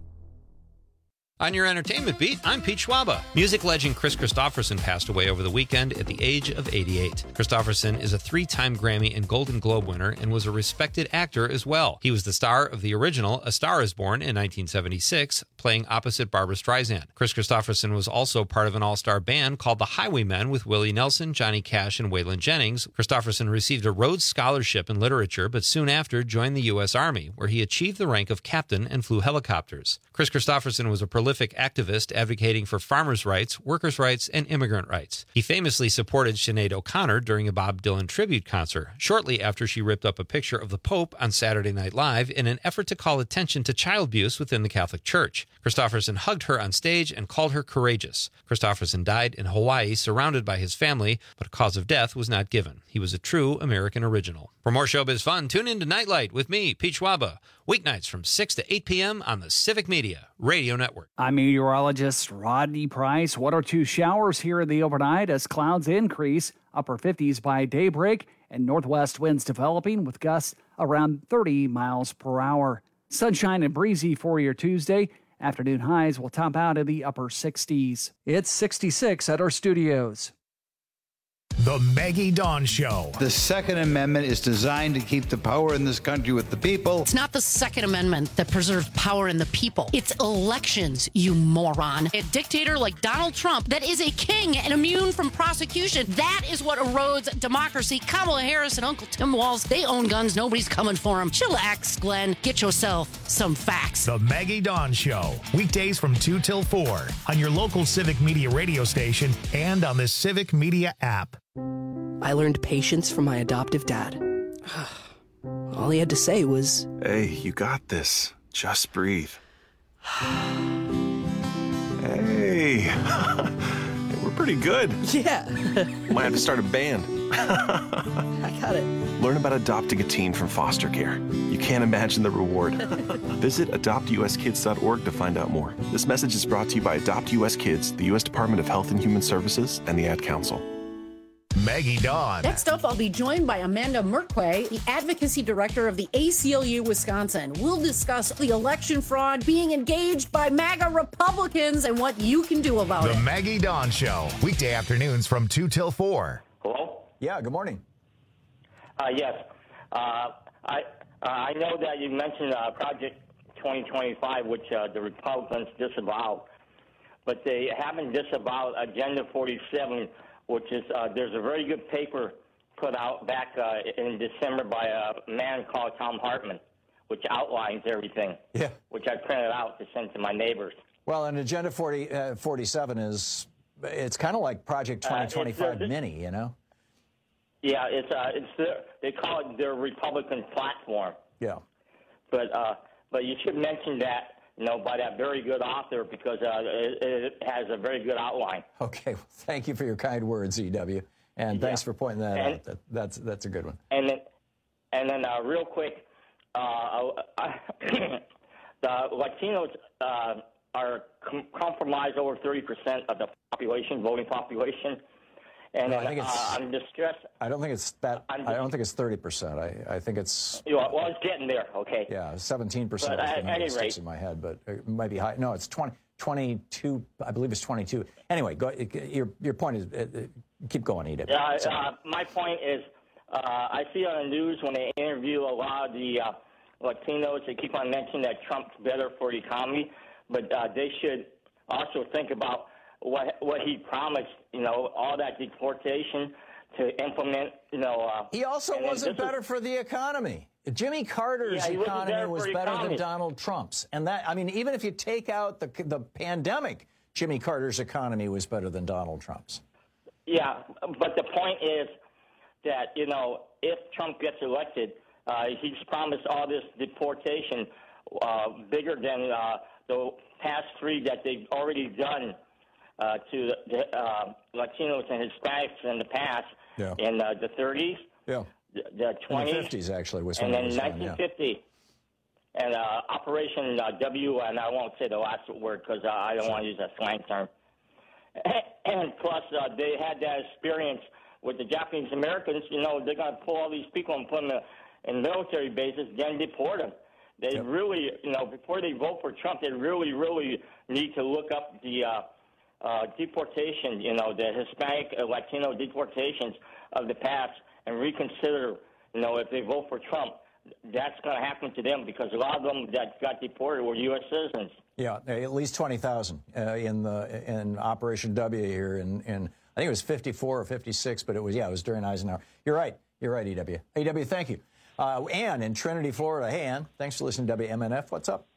[SPEAKER 20] On your entertainment beat, I'm Pete Schwaba. Music legend Chris Christopherson passed away over the weekend at the age of eighty-eight. Christopherson is a three-time Grammy and Golden Globe winner and was a respected actor as well. He was the star of the original A Star is Born in nineteen seventy-six, playing opposite Barbra Streisand. Chris Christopherson was also part of an all-star band called the Highwaymen with Willie Nelson, Johnny Cash, and Waylon Jennings. Christopherson received a Rhodes Scholarship in literature, but soon after joined the U S Army, where he achieved the rank of captain and flew helicopters. Chris Christopherson was a prolific activist advocating for farmers' rights, workers' rights, and immigrant rights. He famously supported Sinead O'Connor during a Bob Dylan tribute concert, shortly after she ripped up a picture of the Pope on Saturday Night Live in an effort to call attention to child abuse within the Catholic Church. Christopherson hugged her on stage and called her courageous. Christopherson died in Hawaii, surrounded by his family, but a cause of death was not given. He was a true American original. For more showbiz fun, tune in to Nightlight with me, Pete Schwaba, weeknights from six to eight p.m. on the Civic Media Radio Network.
[SPEAKER 16] I'm meteorologist Rodney Price. One or two showers here in the overnight as clouds increase, upper fifties by daybreak, and northwest winds developing with gusts around thirty miles per hour. Sunshine and breezy for your Tuesday. Afternoon highs will top out in the upper sixties. It's sixty-six at our studios.
[SPEAKER 1] The Maggie Dawn Show.
[SPEAKER 5] The Second Amendment is designed to keep the power in this country with the people.
[SPEAKER 6] It's not the Second Amendment that preserves power in the people. It's elections, you moron. A dictator like Donald Trump that is a king and immune from prosecution. That is what erodes democracy. Kamala Harris and Uncle Tim Walz, they own guns. Nobody's coming for them. Chillax, Glenn. Get yourself some facts.
[SPEAKER 1] The Maggie Dawn Show. Weekdays from two till four on your local Civic Media radio station and on the Civic Media app.
[SPEAKER 7] I learned patience from my adoptive dad. All he had to say was,
[SPEAKER 8] "Hey, you got this. Just breathe." Hey, we're pretty good.
[SPEAKER 7] Yeah.
[SPEAKER 8] Might have to start a band.
[SPEAKER 7] I got it.
[SPEAKER 8] Learn about adopting a teen from foster care. You can't imagine the reward. Visit adopt u s kids dot org to find out more. This message is brought to you by Adopt U S Kids, the U S Department of Health and Human Services, and the Ad Council.
[SPEAKER 1] Maggie Dawn.
[SPEAKER 9] Next up, I'll be joined by Amanda Merkwe, the advocacy director of the A C L U Wisconsin. We'll discuss the election fraud being engaged by MAGA Republicans and what you can do about
[SPEAKER 1] the
[SPEAKER 9] it.
[SPEAKER 1] The Maggie Dawn Show. Weekday afternoons from two till four.
[SPEAKER 11] Hello?
[SPEAKER 19] Yeah, good morning.
[SPEAKER 11] Uh, yes. Uh, I uh, I know that you mentioned uh, Project twenty twenty-five, which uh, the Republicans disavowed, but they haven't disavowed Agenda forty-seven, which is, uh, there's a very good paper put out back uh, in December by a man called Tom Hartman, which outlines everything,
[SPEAKER 19] yeah.
[SPEAKER 11] which I printed out to send to my neighbors.
[SPEAKER 19] Well, and Agenda forty, uh, forty-seven is, it's kind of like Project twenty twenty-five uh, Mini, you know?
[SPEAKER 11] Yeah, it's uh, it's their, they call it their Republican platform.
[SPEAKER 19] Yeah.
[SPEAKER 11] But uh, but you should mention that, you know, by that very good author because uh, it, it has a very good outline.
[SPEAKER 19] Okay, well, thank you for your kind words, E W, and
[SPEAKER 11] yeah.
[SPEAKER 19] thanks for pointing that
[SPEAKER 11] and,
[SPEAKER 19] out. That, that's that's a good one.
[SPEAKER 11] And then, and then uh, real quick, uh, the Latinos uh, are com- compromised over thirty percent of the population, voting population. And
[SPEAKER 19] no,
[SPEAKER 11] then,
[SPEAKER 19] I think it's,
[SPEAKER 11] uh, I'm distressed.
[SPEAKER 19] I don't think it's that.
[SPEAKER 11] I'm
[SPEAKER 19] I don't think it's thirty percent. I, I think it's.
[SPEAKER 11] You know, well, it's getting there. Okay.
[SPEAKER 19] Yeah, seventeen percent.
[SPEAKER 11] But at any rate,
[SPEAKER 19] in my head, but it might be high. No, it's twenty, twenty-two. I believe it's twenty-two. Anyway, go, your your point is uh, keep going, Edith.
[SPEAKER 11] Uh, uh, my point is, uh, I see on the news when they interview a lot of the uh, Latinos, they keep on mentioning that Trump's better for the economy, but uh, they should also think about what what he promised, you know, all that deportation to implement, you know. Uh,
[SPEAKER 19] he also wasn't better is, for the economy. Jimmy Carter's
[SPEAKER 11] yeah,
[SPEAKER 19] economy
[SPEAKER 11] better
[SPEAKER 19] was better economy. than Donald Trump's. And that, I mean, even if you take out the the pandemic, Jimmy Carter's economy was better than Donald Trump's.
[SPEAKER 11] Yeah, but the point is that, you know, if Trump gets elected, uh, he's promised all this deportation uh, bigger than uh, the past three that they've already done. Uh, to the uh, Latinos and Hispanics in the past,
[SPEAKER 19] yeah.
[SPEAKER 11] in uh, the thirties,
[SPEAKER 19] yeah.
[SPEAKER 11] the, the twenties,
[SPEAKER 19] and the fifties actually was
[SPEAKER 11] and then
[SPEAKER 19] was
[SPEAKER 11] nineteen fifty, yeah. and uh, Operation uh, W, and I won't say the last word because uh, I don't sure. want to use a slang term. And plus, uh, they had that experience with the Japanese Americans. You know, they're going to pull all these people and put them in military bases, then deport them. They yep. really, you know, before they vote for Trump, they really, really need to look up the uh, Uh, deportation, you know, the Hispanic, uh, Latino deportations of the past and reconsider, you know, if they vote for Trump, that's going to happen to them because a lot of them that got deported were U S citizens.
[SPEAKER 19] Yeah, at least twenty thousand uh, in the in Operation W here in, in, I think it was fifty-four or fifty-six, but it was, yeah, it was during Eisenhower. You're right. You're right, E W. E W, thank you. Uh, Ann in Trinity, Florida. Hey, Ann, thanks for listening to W M N F. What's up?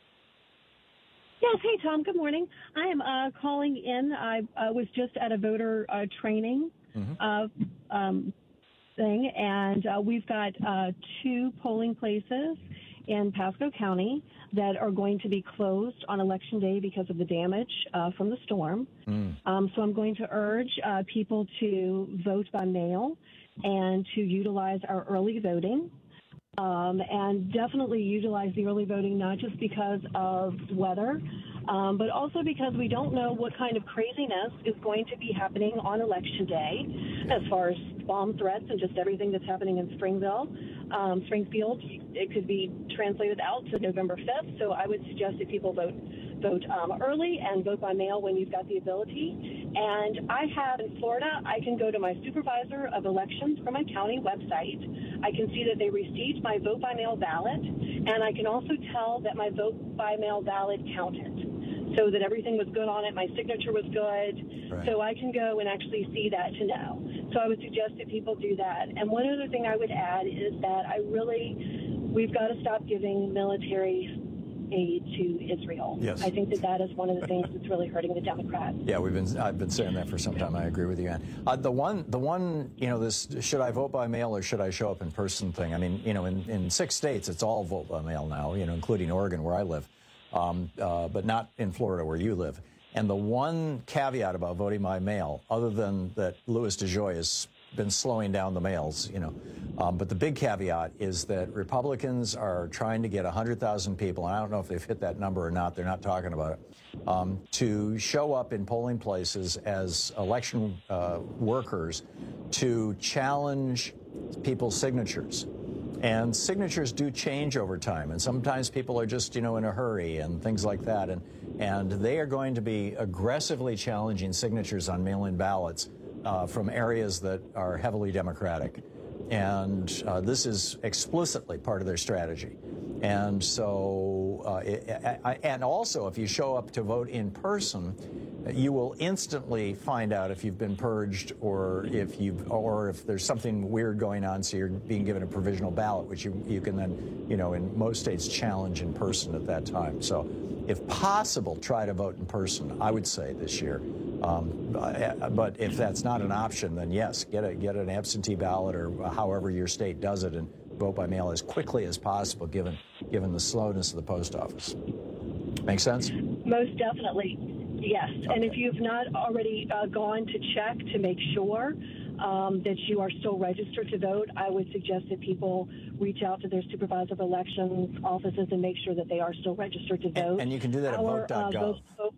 [SPEAKER 13] Yes. Hey, Tom. Good morning. I am uh, calling in. I uh, was just at a voter uh, training mm-hmm. uh, um, thing, and uh, we've got uh, two polling places in Pasco County that are going to be closed on Election Day because of the damage uh, from the storm. Mm. Um, so I'm going to urge uh, people to vote by mail and to utilize our early voting. Um, and definitely utilize the early voting, not just because of weather, um, but also because we don't know what kind of craziness is going to be happening on Election Day as far as bomb threats and just everything that's happening in Springville, um, Springfield, it could be translated out to November fifth. So I would suggest that people vote vote um, early and vote by mail when you've got the ability. And I have in Florida, I can go to my supervisor of elections from my county website. I can see that they received my vote by mail ballot, and I can also tell that my vote by mail ballot counted, so that everything was good on it, my signature was good. Right. So I can go and actually see that to know. So I would suggest that people do that. And one other thing I would add is that I really, we've got to stop giving military aid to Israel.
[SPEAKER 19] Yes.
[SPEAKER 13] I think that that is one of the things that's really hurting the Democrats.
[SPEAKER 19] Yeah, we've been I've been saying that for some time. I agree with you, Ann. Uh, the one, the one, you know, this should I vote by mail or should I show up in person thing? I mean, you know, in, in six states, it's all vote by mail now, you know, including Oregon, where I live, um, uh, but not in Florida, where you live. And the one caveat about voting by mail, other than that Louis DeJoy has been slowing down the mails, you know, um, but the big caveat is that Republicans are trying to get one hundred thousand people, and I don't know if they've hit that number or not, they're not talking about it, um, to show up in polling places as election uh, workers to challenge people's signatures. And signatures do change over time, and sometimes people are just, you know, in a hurry and things like that, and, and they are going to be aggressively challenging signatures on mail-in ballots Uh, from areas that are heavily Democratic. And uh, this is explicitly part of their strategy. And so, uh, it, I, and also, if you show up to vote in person, you will instantly find out if you've been purged or if you've, or if there's something weird going on, so you're being given a provisional ballot, which you, you can then, you know, in most states challenge in person at that time. So, if possible, try to vote in person, I would say, this year. Um, but if that's not an option, then yes, get a get an absentee ballot or however your state does it, and vote by mail as quickly as possible, given given the slowness of the post office. Make sense?
[SPEAKER 13] Most definitely, yes.
[SPEAKER 19] Okay.
[SPEAKER 13] And if you've not already uh, gone to check to make sure um, that you are still registered to vote, I would suggest that people reach out to their supervisor of elections offices and make sure that they are still registered to vote.
[SPEAKER 19] And, and you can do that at vote dot gov.
[SPEAKER 13] Uh, vote, vote,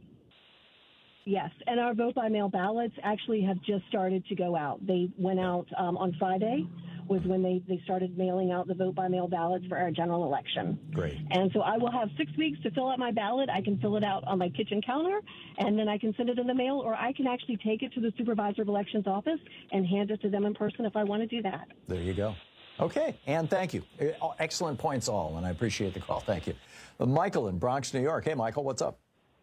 [SPEAKER 13] Yes, and our vote-by-mail ballots actually have just started to go out. They went out um, on Friday, was when they, they started mailing out the vote-by-mail ballots for our general election.
[SPEAKER 19] Great.
[SPEAKER 13] And so I will have six weeks to fill out my ballot. I can fill it out on my kitchen counter, and then I can send it in the mail, or I can actually take it to the supervisor of elections office and hand it to them in person if I want to do that.
[SPEAKER 19] There you go. Okay, and thank you. Excellent points all, and I appreciate the call. Thank you. Uh, Michael in Bronx, New York. Hey, Michael, what's up?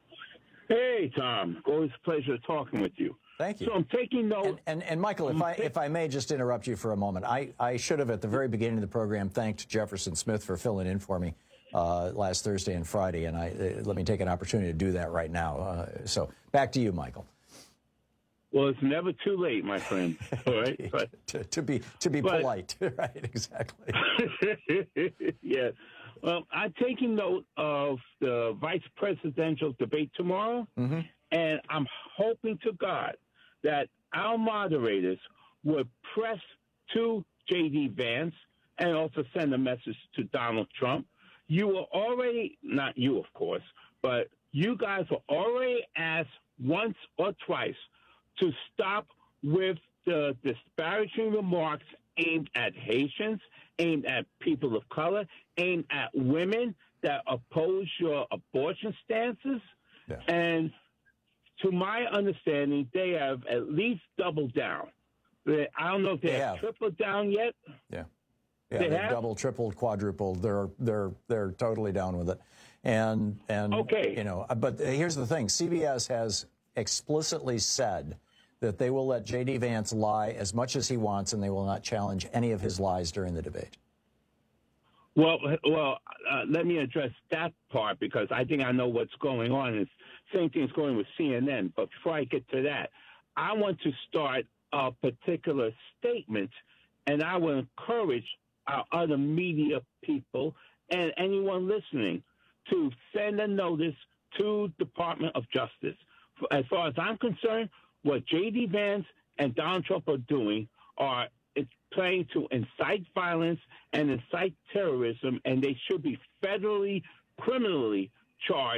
[SPEAKER 14] Hey, Tom. Always a pleasure talking with you.
[SPEAKER 19] Thank you.
[SPEAKER 14] So I'm taking note.
[SPEAKER 19] And, and, and Michael, if I if I may just interrupt you for a moment, I, I should have at the very beginning of the program thanked Jefferson Smith for filling in for me uh, last Thursday and Friday, and I uh, let me take an opportunity to do that right now. Uh, so back to you, Michael.
[SPEAKER 14] Well, it's never too late, my friend. All right, but,
[SPEAKER 19] to, to be to be
[SPEAKER 14] but,
[SPEAKER 19] polite, right? Exactly.
[SPEAKER 14] Yes. Well, I'm taking note of the vice presidential debate tomorrow,
[SPEAKER 19] mm-hmm.
[SPEAKER 14] and I'm hoping to God that our moderators would press to J D. Vance and also send a message to Donald Trump. You were already, not you, of course, but you guys were already asked once or twice to stop with the disparaging remarks aimed at Haitians, aimed at people of color, aimed at women that oppose your abortion stances.
[SPEAKER 19] Yeah.
[SPEAKER 14] And to my understanding, they have at least doubled down. I don't know if they,
[SPEAKER 19] they
[SPEAKER 14] have,
[SPEAKER 19] have
[SPEAKER 14] tripled down yet.
[SPEAKER 19] Yeah. Yeah,
[SPEAKER 14] they
[SPEAKER 19] they've
[SPEAKER 14] have?
[SPEAKER 19] doubled, tripled, quadrupled. They're they're they're totally down with it. And and
[SPEAKER 14] okay.
[SPEAKER 19] you know, but here's the thing. C B S has explicitly said that they will let J D. Vance lie as much as he wants, and they will not challenge any of his lies during the debate.
[SPEAKER 14] Well, well, uh, let me address that part because I think I know what's going on. It's same thing's going with C N N. But before I get to that, I want to start a particular statement, and I will encourage our other media people and anyone listening to send a notice to Department of Justice. As far as I'm concerned, what J D. Vance and Donald Trump are doing are it's playing to incite violence and incite terrorism, and they should be federally, criminally charged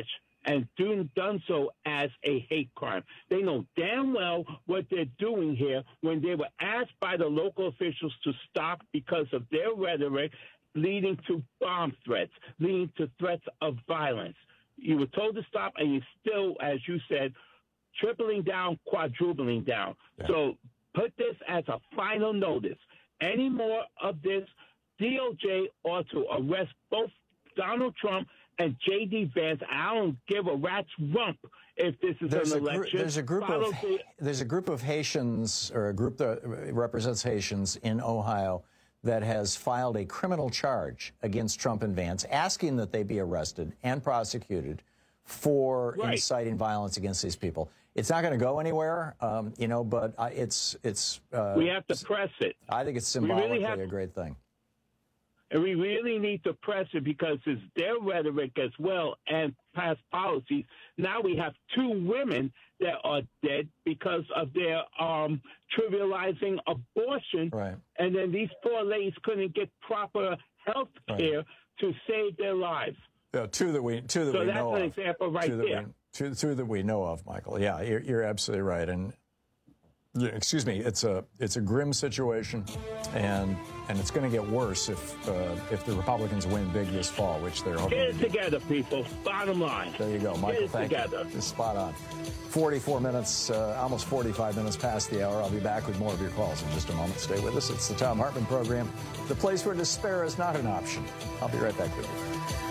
[SPEAKER 14] and doing, done so as a hate crime. They know damn well what they're doing here when they were asked by the local officials to stop because of their rhetoric leading to bomb threats, leading to threats of violence. You were told to stop, and you still, as you said, tripling down, quadrupling down. Yeah. So put this as a final notice. Any more of this, D O J ought to arrest both Donald Trump and J D Vance. I don't give a rat's rump if this is
[SPEAKER 19] there's
[SPEAKER 14] an
[SPEAKER 19] a gr-
[SPEAKER 14] election.
[SPEAKER 19] there's a group
[SPEAKER 14] Follow
[SPEAKER 19] of
[SPEAKER 14] the-
[SPEAKER 19] there's a group of Haitians, or a group that represents Haitians in Ohio, that has filed a criminal charge against Trump and Vance, asking that they be arrested and prosecuted for
[SPEAKER 14] right.
[SPEAKER 19] inciting violence against these people. It's not going to go anywhere, um, you know, but uh, it's it's. Uh,
[SPEAKER 14] we have to press it.
[SPEAKER 19] I think it's
[SPEAKER 14] We really
[SPEAKER 19] symbolically
[SPEAKER 14] have-
[SPEAKER 19] a great thing.
[SPEAKER 14] And we really need to press it because it's their rhetoric as well and past policies. Now we have two women that are dead because of their um, trivializing abortion.
[SPEAKER 19] Right.
[SPEAKER 14] And then these poor ladies couldn't get proper health care right. to save their lives.
[SPEAKER 19] Yeah, two that we two that
[SPEAKER 14] so
[SPEAKER 19] we
[SPEAKER 14] that's
[SPEAKER 19] know
[SPEAKER 14] an
[SPEAKER 19] of.
[SPEAKER 14] example right
[SPEAKER 19] two that
[SPEAKER 14] there.
[SPEAKER 19] We, two, two that we know of, Michael. Yeah, you're, you're absolutely right. And yeah, excuse me, it's a it's a grim situation, and and it's going to get worse if uh, if the Republicans win big this fall, which they're hoping.
[SPEAKER 14] Get it together, people. Bottom line.
[SPEAKER 19] There you go, Michael.
[SPEAKER 14] Get it
[SPEAKER 19] thank
[SPEAKER 14] together.
[SPEAKER 19] you. It's spot on. forty-four minutes, uh, almost forty-five minutes past the hour. I'll be back with more of your calls in just a moment. Stay with us. It's the Thom Hartmann Program, the place where despair is not an option. I'll be right back with you.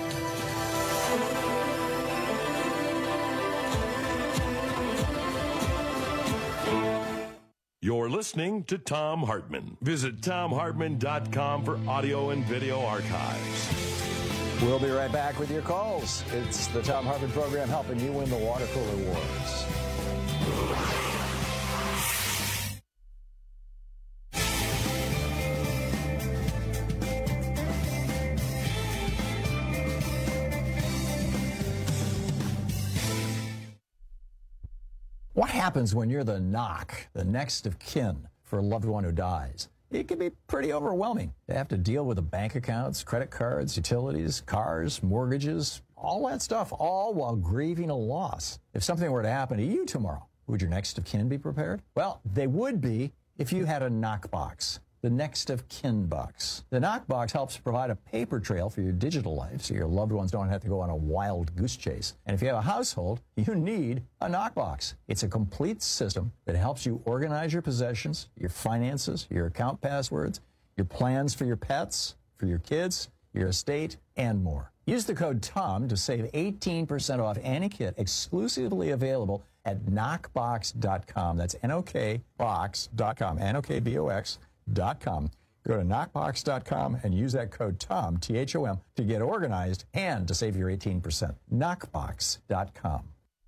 [SPEAKER 18] You're listening to Thom Hartmann. Visit Thom Hartmann dot com for audio and video archives.
[SPEAKER 19] We'll be right back with your calls. It's the Thom Hartmann Program, helping you win the water cooler wars. What happens when you're the knock, the next of kin for a loved one who dies? It can be pretty overwhelming. They have to deal with the bank accounts, credit cards, utilities, cars, mortgages, all that stuff, all while grieving a loss. If something were to happen to you tomorrow, would your next of kin be prepared? Well, they would be if you had a knockbox, the next of kin box. The knockbox helps provide a paper trail for your digital life so your loved ones don't have to go on a wild goose chase. And if you have a household, you need a knockbox. It's a complete system that helps you organize your possessions, your finances, your account passwords, your plans for your pets, for your kids, your estate, and more. Use the code TOM to save eighteen percent off any kit exclusively available at knockbox dot com. That's N O K box dot com, N O K B O X dot com. Go to knockbox dot com and use that code TOM, T H O M, to get organized and to save your eighteen percent. knockbox dot com.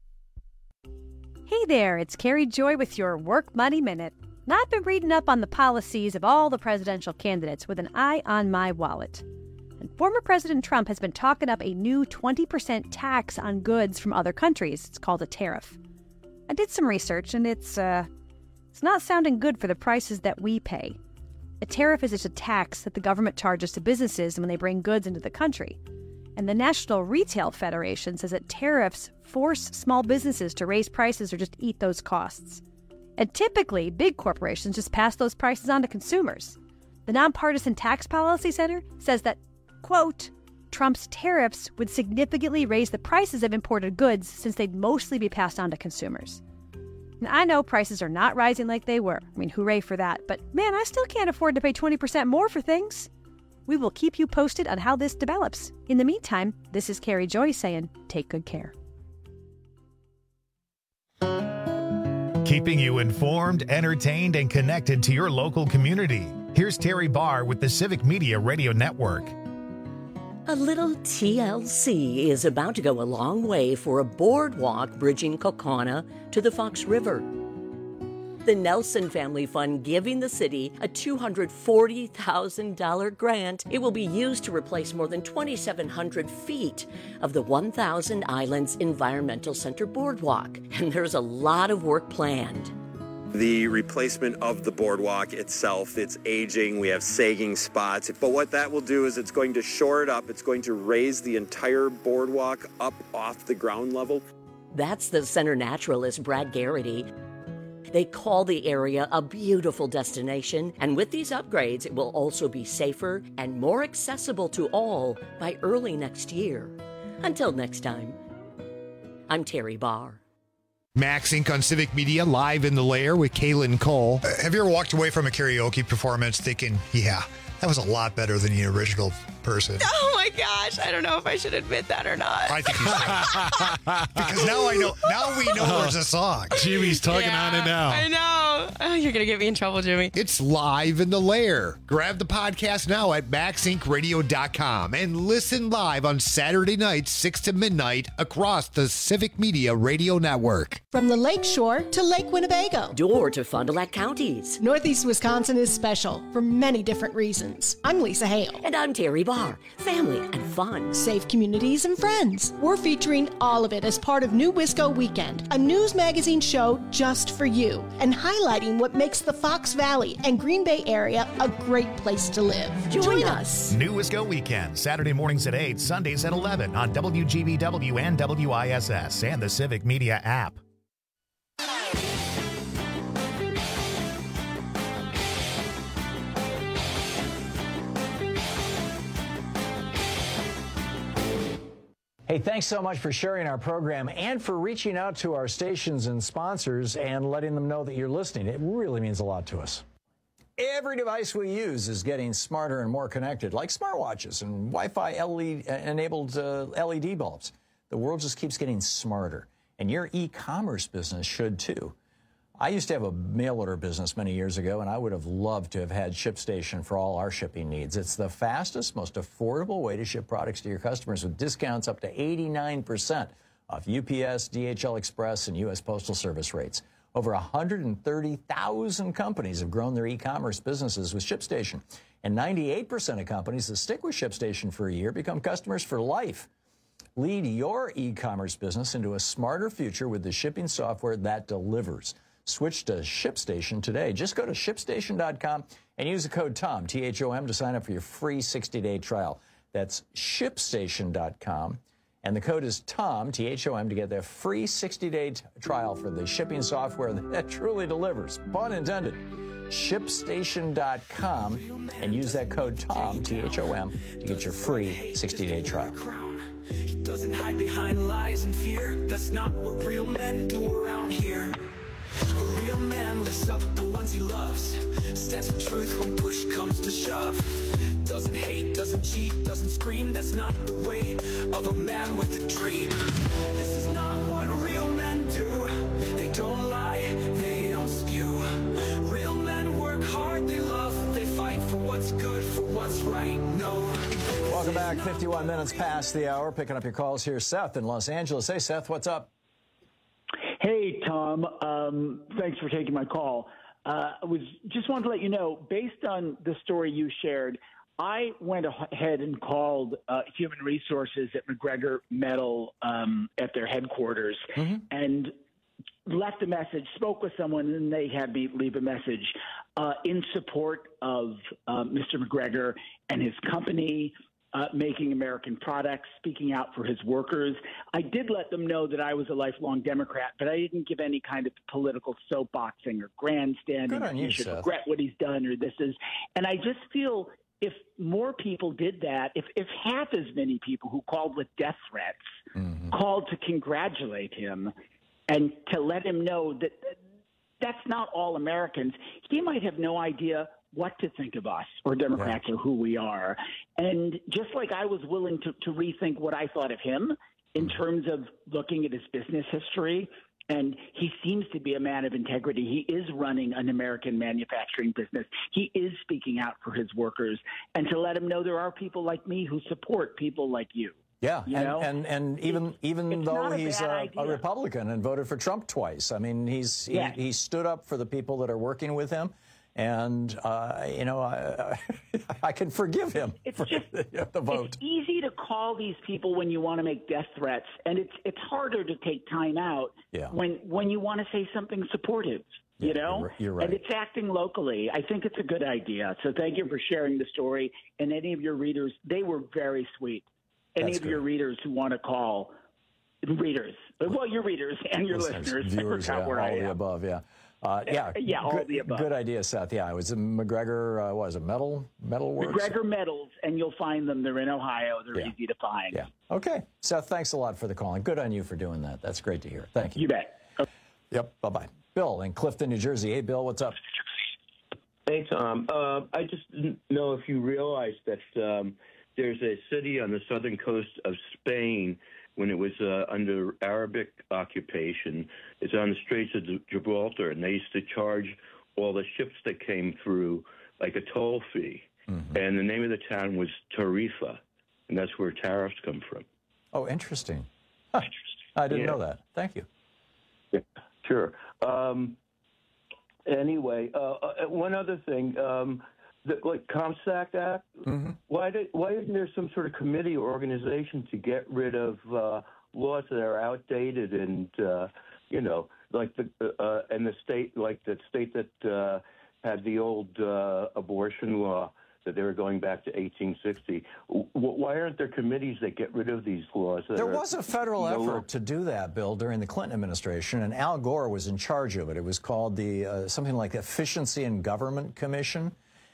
[SPEAKER 15] Hey there, it's Carrie Joy with your Work Money Minute. Now, I've been reading up on the policies of all the presidential candidates with an eye on my wallet. And former President Trump has been talking up a new twenty percent tax on goods from other countries. It's called a tariff. I did some research, and it's, uh, it's not sounding good for the prices that we pay. A tariff is just a tax that the government charges to businesses when they bring goods into the country. And the National Retail Federation says that tariffs force small businesses to raise prices or just eat those costs. And typically, big corporations just pass those prices on to consumers. The Nonpartisan Tax Policy Center says that, quote, Trump's tariffs would significantly raise the prices of imported goods since they'd mostly be passed on to consumers. Now, I know prices are not rising like they were. I mean, hooray for that. But man, I still can't afford to pay twenty percent more for things. We will keep you posted on how this develops. In the meantime, this is Carrie Joy saying, take good care.
[SPEAKER 1] Keeping you informed, entertained, and connected to your local community. Here's Terry Barr with the Civic Media Radio Network.
[SPEAKER 17] A little T L C is about to go a long way for a boardwalk bridging Kaukauna to the Fox River. The Nelson Family Fund giving the city a two hundred forty thousand dollars grant. It will be used to replace more than twenty-seven hundred feet of the one thousand Islands Environmental Center boardwalk. And there's a lot of work planned.
[SPEAKER 21] the replacement of the boardwalk itself. It's aging. We have sagging spots. But what that will do is it's going to shore it up. It's going to raise the entire boardwalk up off the ground level.
[SPEAKER 17] That's the center naturalist, Brad Garrity. They call the area a beautiful destination, and with these upgrades, it will also be safer and more accessible to all by early next year. Until next time, I'm Terry Barr.
[SPEAKER 22] Max Incorporated on Civic Media, live in the lair with Kaylin Cole.
[SPEAKER 23] Uh, have you ever walked away from a karaoke performance thinking, yeah, that was a lot better than the original person?
[SPEAKER 24] Oh my gosh, I don't know if I should admit that or not.
[SPEAKER 23] I think you should. Because now I know, now we know there's a song.
[SPEAKER 22] Jimmy's talking
[SPEAKER 24] Yeah,
[SPEAKER 22] on it now.
[SPEAKER 24] I know. Oh, you're going to get me in trouble, Jimmy.
[SPEAKER 22] It's live in the lair. Grab the podcast now at max inc radio dot com and listen live on Saturday nights, six to midnight, across the Civic Media Radio Network.
[SPEAKER 25] From the Lake Shore to Lake Winnebago.
[SPEAKER 17] Door to Fond du Lac counties.
[SPEAKER 25] Northeast Wisconsin is special for many different reasons. I'm Lisa Hale.
[SPEAKER 17] And I'm Terry Barr. Family and fun.
[SPEAKER 25] Safe communities and friends. We're featuring all of it as part of New Wisco Weekend, a news magazine show just for you, and highlighting what makes the Fox Valley and Green Bay area a great place to live.
[SPEAKER 17] Join,
[SPEAKER 25] Join
[SPEAKER 17] us.
[SPEAKER 25] us.
[SPEAKER 1] New Wisco Weekend, Saturday mornings at eight, Sundays at eleven on W G B W and W I S S and the Civic Media app.
[SPEAKER 19] Hey, thanks so much for sharing our program and for reaching out to our stations and sponsors and letting them know that you're listening. It really means a lot to us. Every device we use is getting smarter and more connected, like smartwatches and Wi-Fi enabled uh, L E D bulbs. The world just keeps getting smarter, and your e-commerce business should too. I used to have a mail order business many years ago, and I would have loved to have had ShipStation for all our shipping needs. It's the fastest, most affordable way to ship products to your customers with discounts up to eighty-nine percent off U P S, D H L Express, and U S Postal Service rates. Over one hundred thirty thousand companies have grown their e-commerce businesses with ShipStation, and ninety-eight percent of companies that stick with ShipStation for a year become customers for life. Lead your e-commerce business into a smarter future with the shipping software that delivers. Switch to ShipStation today. Just go to ship station dot com and use the code TOM, T H O M, to sign up for your free sixty-day trial. That's ship station dot com, and the code is TOM, T H O M, to get their free sixty-day t- trial for the shipping software that truly delivers. Pun intended. ship station dot com and use that code TOM, T H O M, to get your free sixty-day trial.
[SPEAKER 26] He doesn't hide behind lies and fear. That's not what real men do around here. A real man lifts up the ones he loves, stands for truth when push comes to shove. Doesn't hate, doesn't cheat, doesn't scream. That's not the way of a man with a dream. This is not what real men do. They don't lie, they don't spew. Real men work hard, they love, they fight for what's good, for what's right. No.
[SPEAKER 19] Welcome back. fifty-one minutes past the hour. Picking up your calls here. Seth in Los Angeles. Hey, Seth, what's up?
[SPEAKER 27] Hey, Tom. Um, thanks for taking my call. Uh, I was just wanted to let you know, based on the story you shared, I went ahead and called uh, Human Resources at McGregor Metal um, at their headquarters mm-hmm. and left a message, spoke with someone, and they had me leave a message uh, in support of uh, Mister McGregor and his company, Uh, making American products, speaking out for his workers. I did let them know that I was a lifelong Democrat, but I didn't give any kind of political soapboxing or grandstanding.
[SPEAKER 19] Good on you,
[SPEAKER 27] he should
[SPEAKER 19] Seth.
[SPEAKER 27] regret what he's done, or this is. And I just feel if more people did that, if, if half as many people who called with death threats mm-hmm. called to congratulate him and to let him know that that's not all Americans, he might have no idea what to think of us or Democrats yeah. or who we are. And just like I was willing to, to rethink what I thought of him in terms of looking at his business history, and he seems to be a man of integrity. He is running an American manufacturing business. He is speaking out for his workers, and to let him know there are people like me who support people like you.
[SPEAKER 19] Yeah,
[SPEAKER 27] you
[SPEAKER 19] and,
[SPEAKER 27] know?
[SPEAKER 19] and and even even though
[SPEAKER 27] a
[SPEAKER 19] he's a, a Republican and voted for Trump twice, I mean, he's he,
[SPEAKER 27] yeah.
[SPEAKER 19] he stood up for the people that are working with him. And, uh, you know, I, I can forgive him
[SPEAKER 27] it's
[SPEAKER 19] for
[SPEAKER 27] just,
[SPEAKER 19] the, the vote.
[SPEAKER 27] It's easy to call these people when you want to make death threats, and it's it's harder to take time out
[SPEAKER 19] yeah.
[SPEAKER 27] when, when you want to say something supportive, you
[SPEAKER 19] yeah,
[SPEAKER 27] know?
[SPEAKER 19] You're, you're right.
[SPEAKER 27] And it's acting locally. I think it's a good idea. So thank you for sharing the story. And any of your readers, they were very sweet. Any
[SPEAKER 19] That's
[SPEAKER 27] of
[SPEAKER 19] good.
[SPEAKER 27] your readers who want to call, readers, well, your readers and your listeners,
[SPEAKER 19] viewers,
[SPEAKER 27] I
[SPEAKER 19] yeah,
[SPEAKER 27] where
[SPEAKER 19] all
[SPEAKER 27] I
[SPEAKER 19] the
[SPEAKER 27] am.
[SPEAKER 19] above, yeah. Uh, yeah,
[SPEAKER 27] yeah, all
[SPEAKER 19] good,
[SPEAKER 27] the above.
[SPEAKER 19] Good idea, Seth. Yeah, it was a McGregor, uh, what is it, Metal, Metal Works?
[SPEAKER 27] McGregor Metals, and you'll find them. They're in Ohio. They're
[SPEAKER 19] Yeah.
[SPEAKER 27] easy to find.
[SPEAKER 19] Yeah. Okay. Seth, thanks a lot for the call, and good on you for doing that. That's great to hear. Thank you.
[SPEAKER 27] You bet. Okay.
[SPEAKER 19] Yep. Bye-bye. Bill in Clifton, New Jersey. Hey, Bill, what's up?
[SPEAKER 2] Hey, Tom. Uh, I just didn't know if you realized that um, there's a city on the southern coast of Spain when it was uh, under Arabic occupation. It's on the Straits of Gibraltar, and they used to charge all the ships that came through like a toll fee. Mm-hmm. And the name of the town was Tarifa, and that's where tariffs come from.
[SPEAKER 19] Oh, interesting. Huh. I didn't
[SPEAKER 2] Yeah.
[SPEAKER 19] know that. Thank you.
[SPEAKER 2] Yeah, sure. Um, anyway, uh, uh, one other thing. Um, the, like ComStack Act,
[SPEAKER 19] mm-hmm.
[SPEAKER 2] why did why isn't there some sort of committee or organization to get rid of uh, laws that are outdated and uh, you know, like the uh, and the state like the state that uh, had the old uh, abortion law that they were going back to eighteen sixty. W- why aren't there committees that get rid of these laws? That
[SPEAKER 19] There
[SPEAKER 2] are,
[SPEAKER 19] was a federal
[SPEAKER 2] you know,
[SPEAKER 19] effort to do that, Bill, during the Clinton administration, and Al Gore was in charge of it. It was called the uh, something like the Efficiency in Government Commission.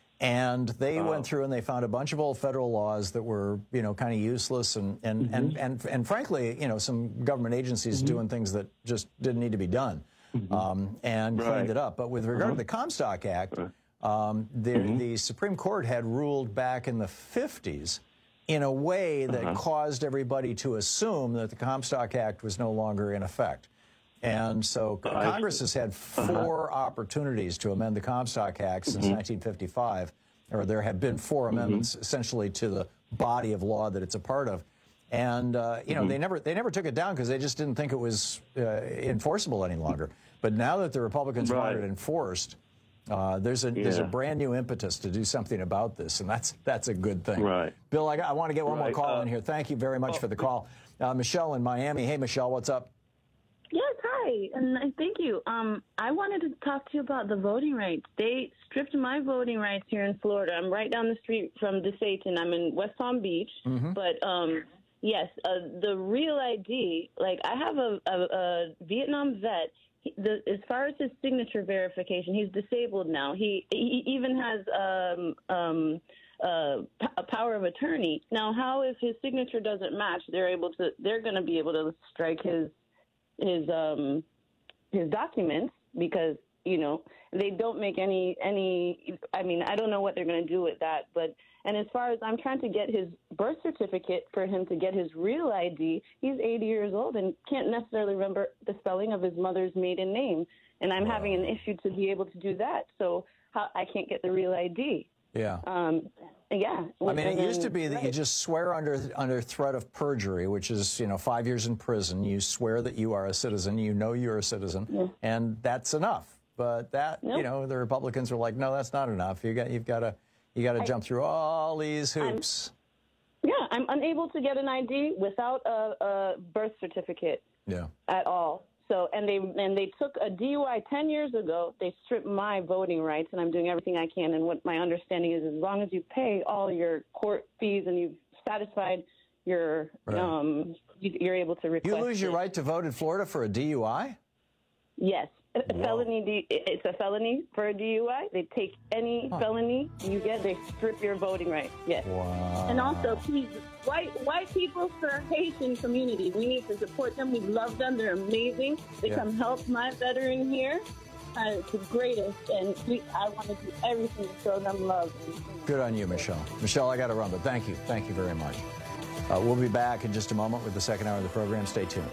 [SPEAKER 19] And they
[SPEAKER 2] Oh.
[SPEAKER 19] went through and they found a bunch of old federal laws that were, you know, kind of useless and and,
[SPEAKER 2] Mm-hmm.
[SPEAKER 19] and, and and frankly, you know, some government agencies
[SPEAKER 2] Mm-hmm.
[SPEAKER 19] doing things that just didn't need to be done, um, and
[SPEAKER 2] Right.
[SPEAKER 19] cleaned it up. But with regard
[SPEAKER 2] Uh-huh.
[SPEAKER 19] to the Comstock Act, um, the,
[SPEAKER 2] Mm-hmm.
[SPEAKER 19] the Supreme Court had ruled back in the fifties in a way that
[SPEAKER 2] Uh-huh.
[SPEAKER 19] caused everybody to assume that the Comstock Act was no longer in effect. And so
[SPEAKER 2] I
[SPEAKER 19] Congress has had four opportunities to amend the Comstock Act since
[SPEAKER 2] Mhm.
[SPEAKER 19] nineteen fifty-five, or there have been four amendments essentially to the body of law that it's a part of. And uh, you know,
[SPEAKER 2] Mhm.
[SPEAKER 19] they never they never took it down because they just didn't think it was uh, enforceable any longer. But now that the Republicans want
[SPEAKER 2] Right.
[SPEAKER 19] it enforced, uh, there's a there's a
[SPEAKER 2] Yeah.
[SPEAKER 19] brand new impetus to do something about this, and that's that's a good thing.
[SPEAKER 2] Right.
[SPEAKER 19] Bill, I, got, I want to get one more
[SPEAKER 2] Right.
[SPEAKER 19] call
[SPEAKER 2] Uh,
[SPEAKER 19] in here. Thank you very much
[SPEAKER 2] oh,
[SPEAKER 19] for the call, uh, Michelle in Miami. Hey, Michelle, what's up?
[SPEAKER 3] Yes, hi, and and thank you. Um, I wanted to talk to you about the voting rights. They stripped my voting rights here in Florida. I'm right down the street from DeSatan. I'm in West Palm Beach.
[SPEAKER 4] Mhm.
[SPEAKER 3] But um, yes, uh, the real I D. Like I have a, a, a Vietnam vet. He, the, as far as his signature verification, he's disabled now. He he even has um um. Uh, p- a power of attorney. Now, how if his signature doesn't match, they're able to. They're going to be able to strike his his um his documents because you know they don't make any any. I mean, I don't know what they're going to do with that. But and as far as I'm trying to get his birth certificate for him to get his real I D, he's eighty years old and can't necessarily remember the spelling of his mother's maiden name, and I'm having an issue to be able to do that. So how, I can't get the real I D.
[SPEAKER 19] Yeah.
[SPEAKER 3] Um, yeah.
[SPEAKER 19] I mean, it
[SPEAKER 3] And
[SPEAKER 19] used to
[SPEAKER 3] then-
[SPEAKER 19] be that you just swear under under threat of perjury, which is, you know, five years in prison. You swear that you are a citizen. You know you're a citizen,
[SPEAKER 3] Yeah.
[SPEAKER 19] and that's enough. But that, you
[SPEAKER 3] Nope.
[SPEAKER 19] know, the Republicans are like, no, that's not enough. You got, you've got to, you got to
[SPEAKER 3] I-
[SPEAKER 19] jump through all these hoops.
[SPEAKER 3] Yeah, I'm unable to get an I D without a, a birth certificate
[SPEAKER 19] yeah.
[SPEAKER 3] at all. So, and they and they took a D U I ten years ago. They stripped my voting rights, and I'm doing everything I can. And what my understanding is, as long as you pay all your court fees and you've satisfied your,
[SPEAKER 19] Right.
[SPEAKER 3] um, you, you're able to request.
[SPEAKER 19] You lose your
[SPEAKER 3] it.
[SPEAKER 19] right to vote in Florida for a D U I?
[SPEAKER 3] Yes, a
[SPEAKER 19] Whoa.
[SPEAKER 3] felony. D, it's a felony for a D U I. They take any felony you get, they strip your voting rights. Yes.
[SPEAKER 19] Wow.
[SPEAKER 3] And also, please, white white people for Haitian community. We need to support them. We love them. They're amazing. They
[SPEAKER 19] Yeah.
[SPEAKER 3] come help my veteran here. Uh, it's the greatest, and we, I want to do everything to show them love.
[SPEAKER 19] Good on you, Michelle. Michelle, I got to run, but thank you. Thank you very much. Uh, we'll be back in just a moment with the second hour of the program. Stay tuned.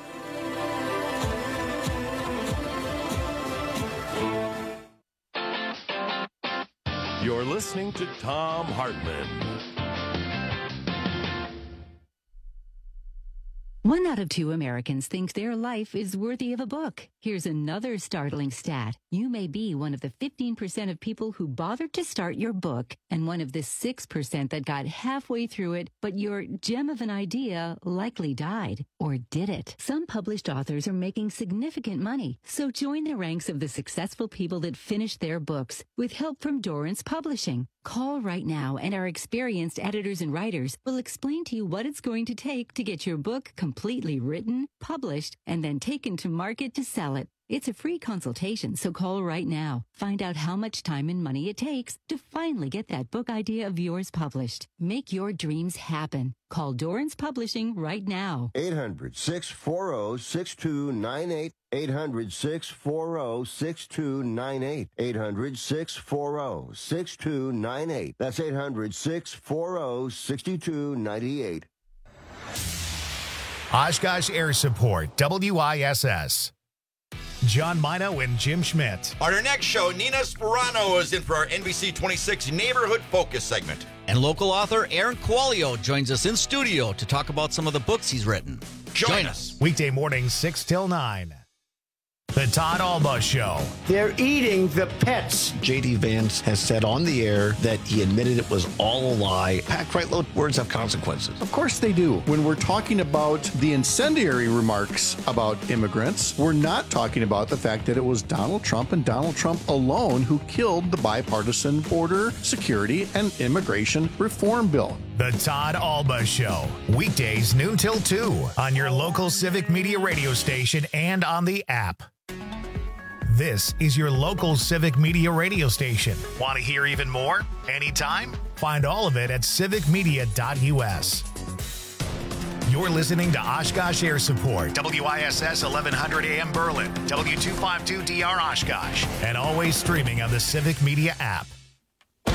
[SPEAKER 18] You're listening to Tom Hartman.
[SPEAKER 10] One
[SPEAKER 4] out of two Americans think their life is worthy of a book. Here's another startling stat. You may be one of the fifteen percent of people who bothered to start your book and one of the six percent that got halfway through it, but your gem of an idea likely died. Or did it? Some published authors are making significant money, so join the ranks of the successful people that finished their books with help from Dorrance Publishing. Call right now and our experienced editors and writers will explain to you what it's going to take to get your book completely written, published, and then taken to market to sell it. It's a free consultation, so call right now. Find out how much time and money it takes to finally get that book idea of yours published. Make your dreams happen. Call Dorrance Publishing right now.
[SPEAKER 5] eight hundred, six four zero, six two nine eight. eight hundred, six four zero, six two nine eight. eight hundred, six four zero, six two nine eight. That's eight hundred, six four zero, six two nine eight.
[SPEAKER 1] Oshkosh Air Support, W I S S. John Mino and Jim Schmidt.
[SPEAKER 6] On our next show, Nina Sperano is in for our N B C twenty-six Neighborhood Focus segment.
[SPEAKER 10] And local author Aaron Quaglio joins us in studio to talk about some of the books he's written.
[SPEAKER 6] Join, Join us.
[SPEAKER 1] Weekday mornings, six till nine. The Todd Alba Show.
[SPEAKER 12] They're eating the pets.
[SPEAKER 16] J D. Vance has said on the air that he admitted it was all a lie. Pat Kreitlow, words have consequences.
[SPEAKER 20] Of course they do. When we're talking about the incendiary remarks about immigrants, we're not talking about the fact that it was Donald Trump and Donald Trump alone who killed the bipartisan border security and immigration reform bill.
[SPEAKER 1] The Todd Alba Show. Weekdays noon till two on your local Civic Media radio station and on the app. This is your local Civic Media radio station. Want to hear even more? Anytime? Find all of it at civic media dot u s. You're listening to Oshkosh Air Support, W I S S eleven hundred A M Berlin, W two fifty-two D R Oshkosh, and always streaming on the Civic Media app.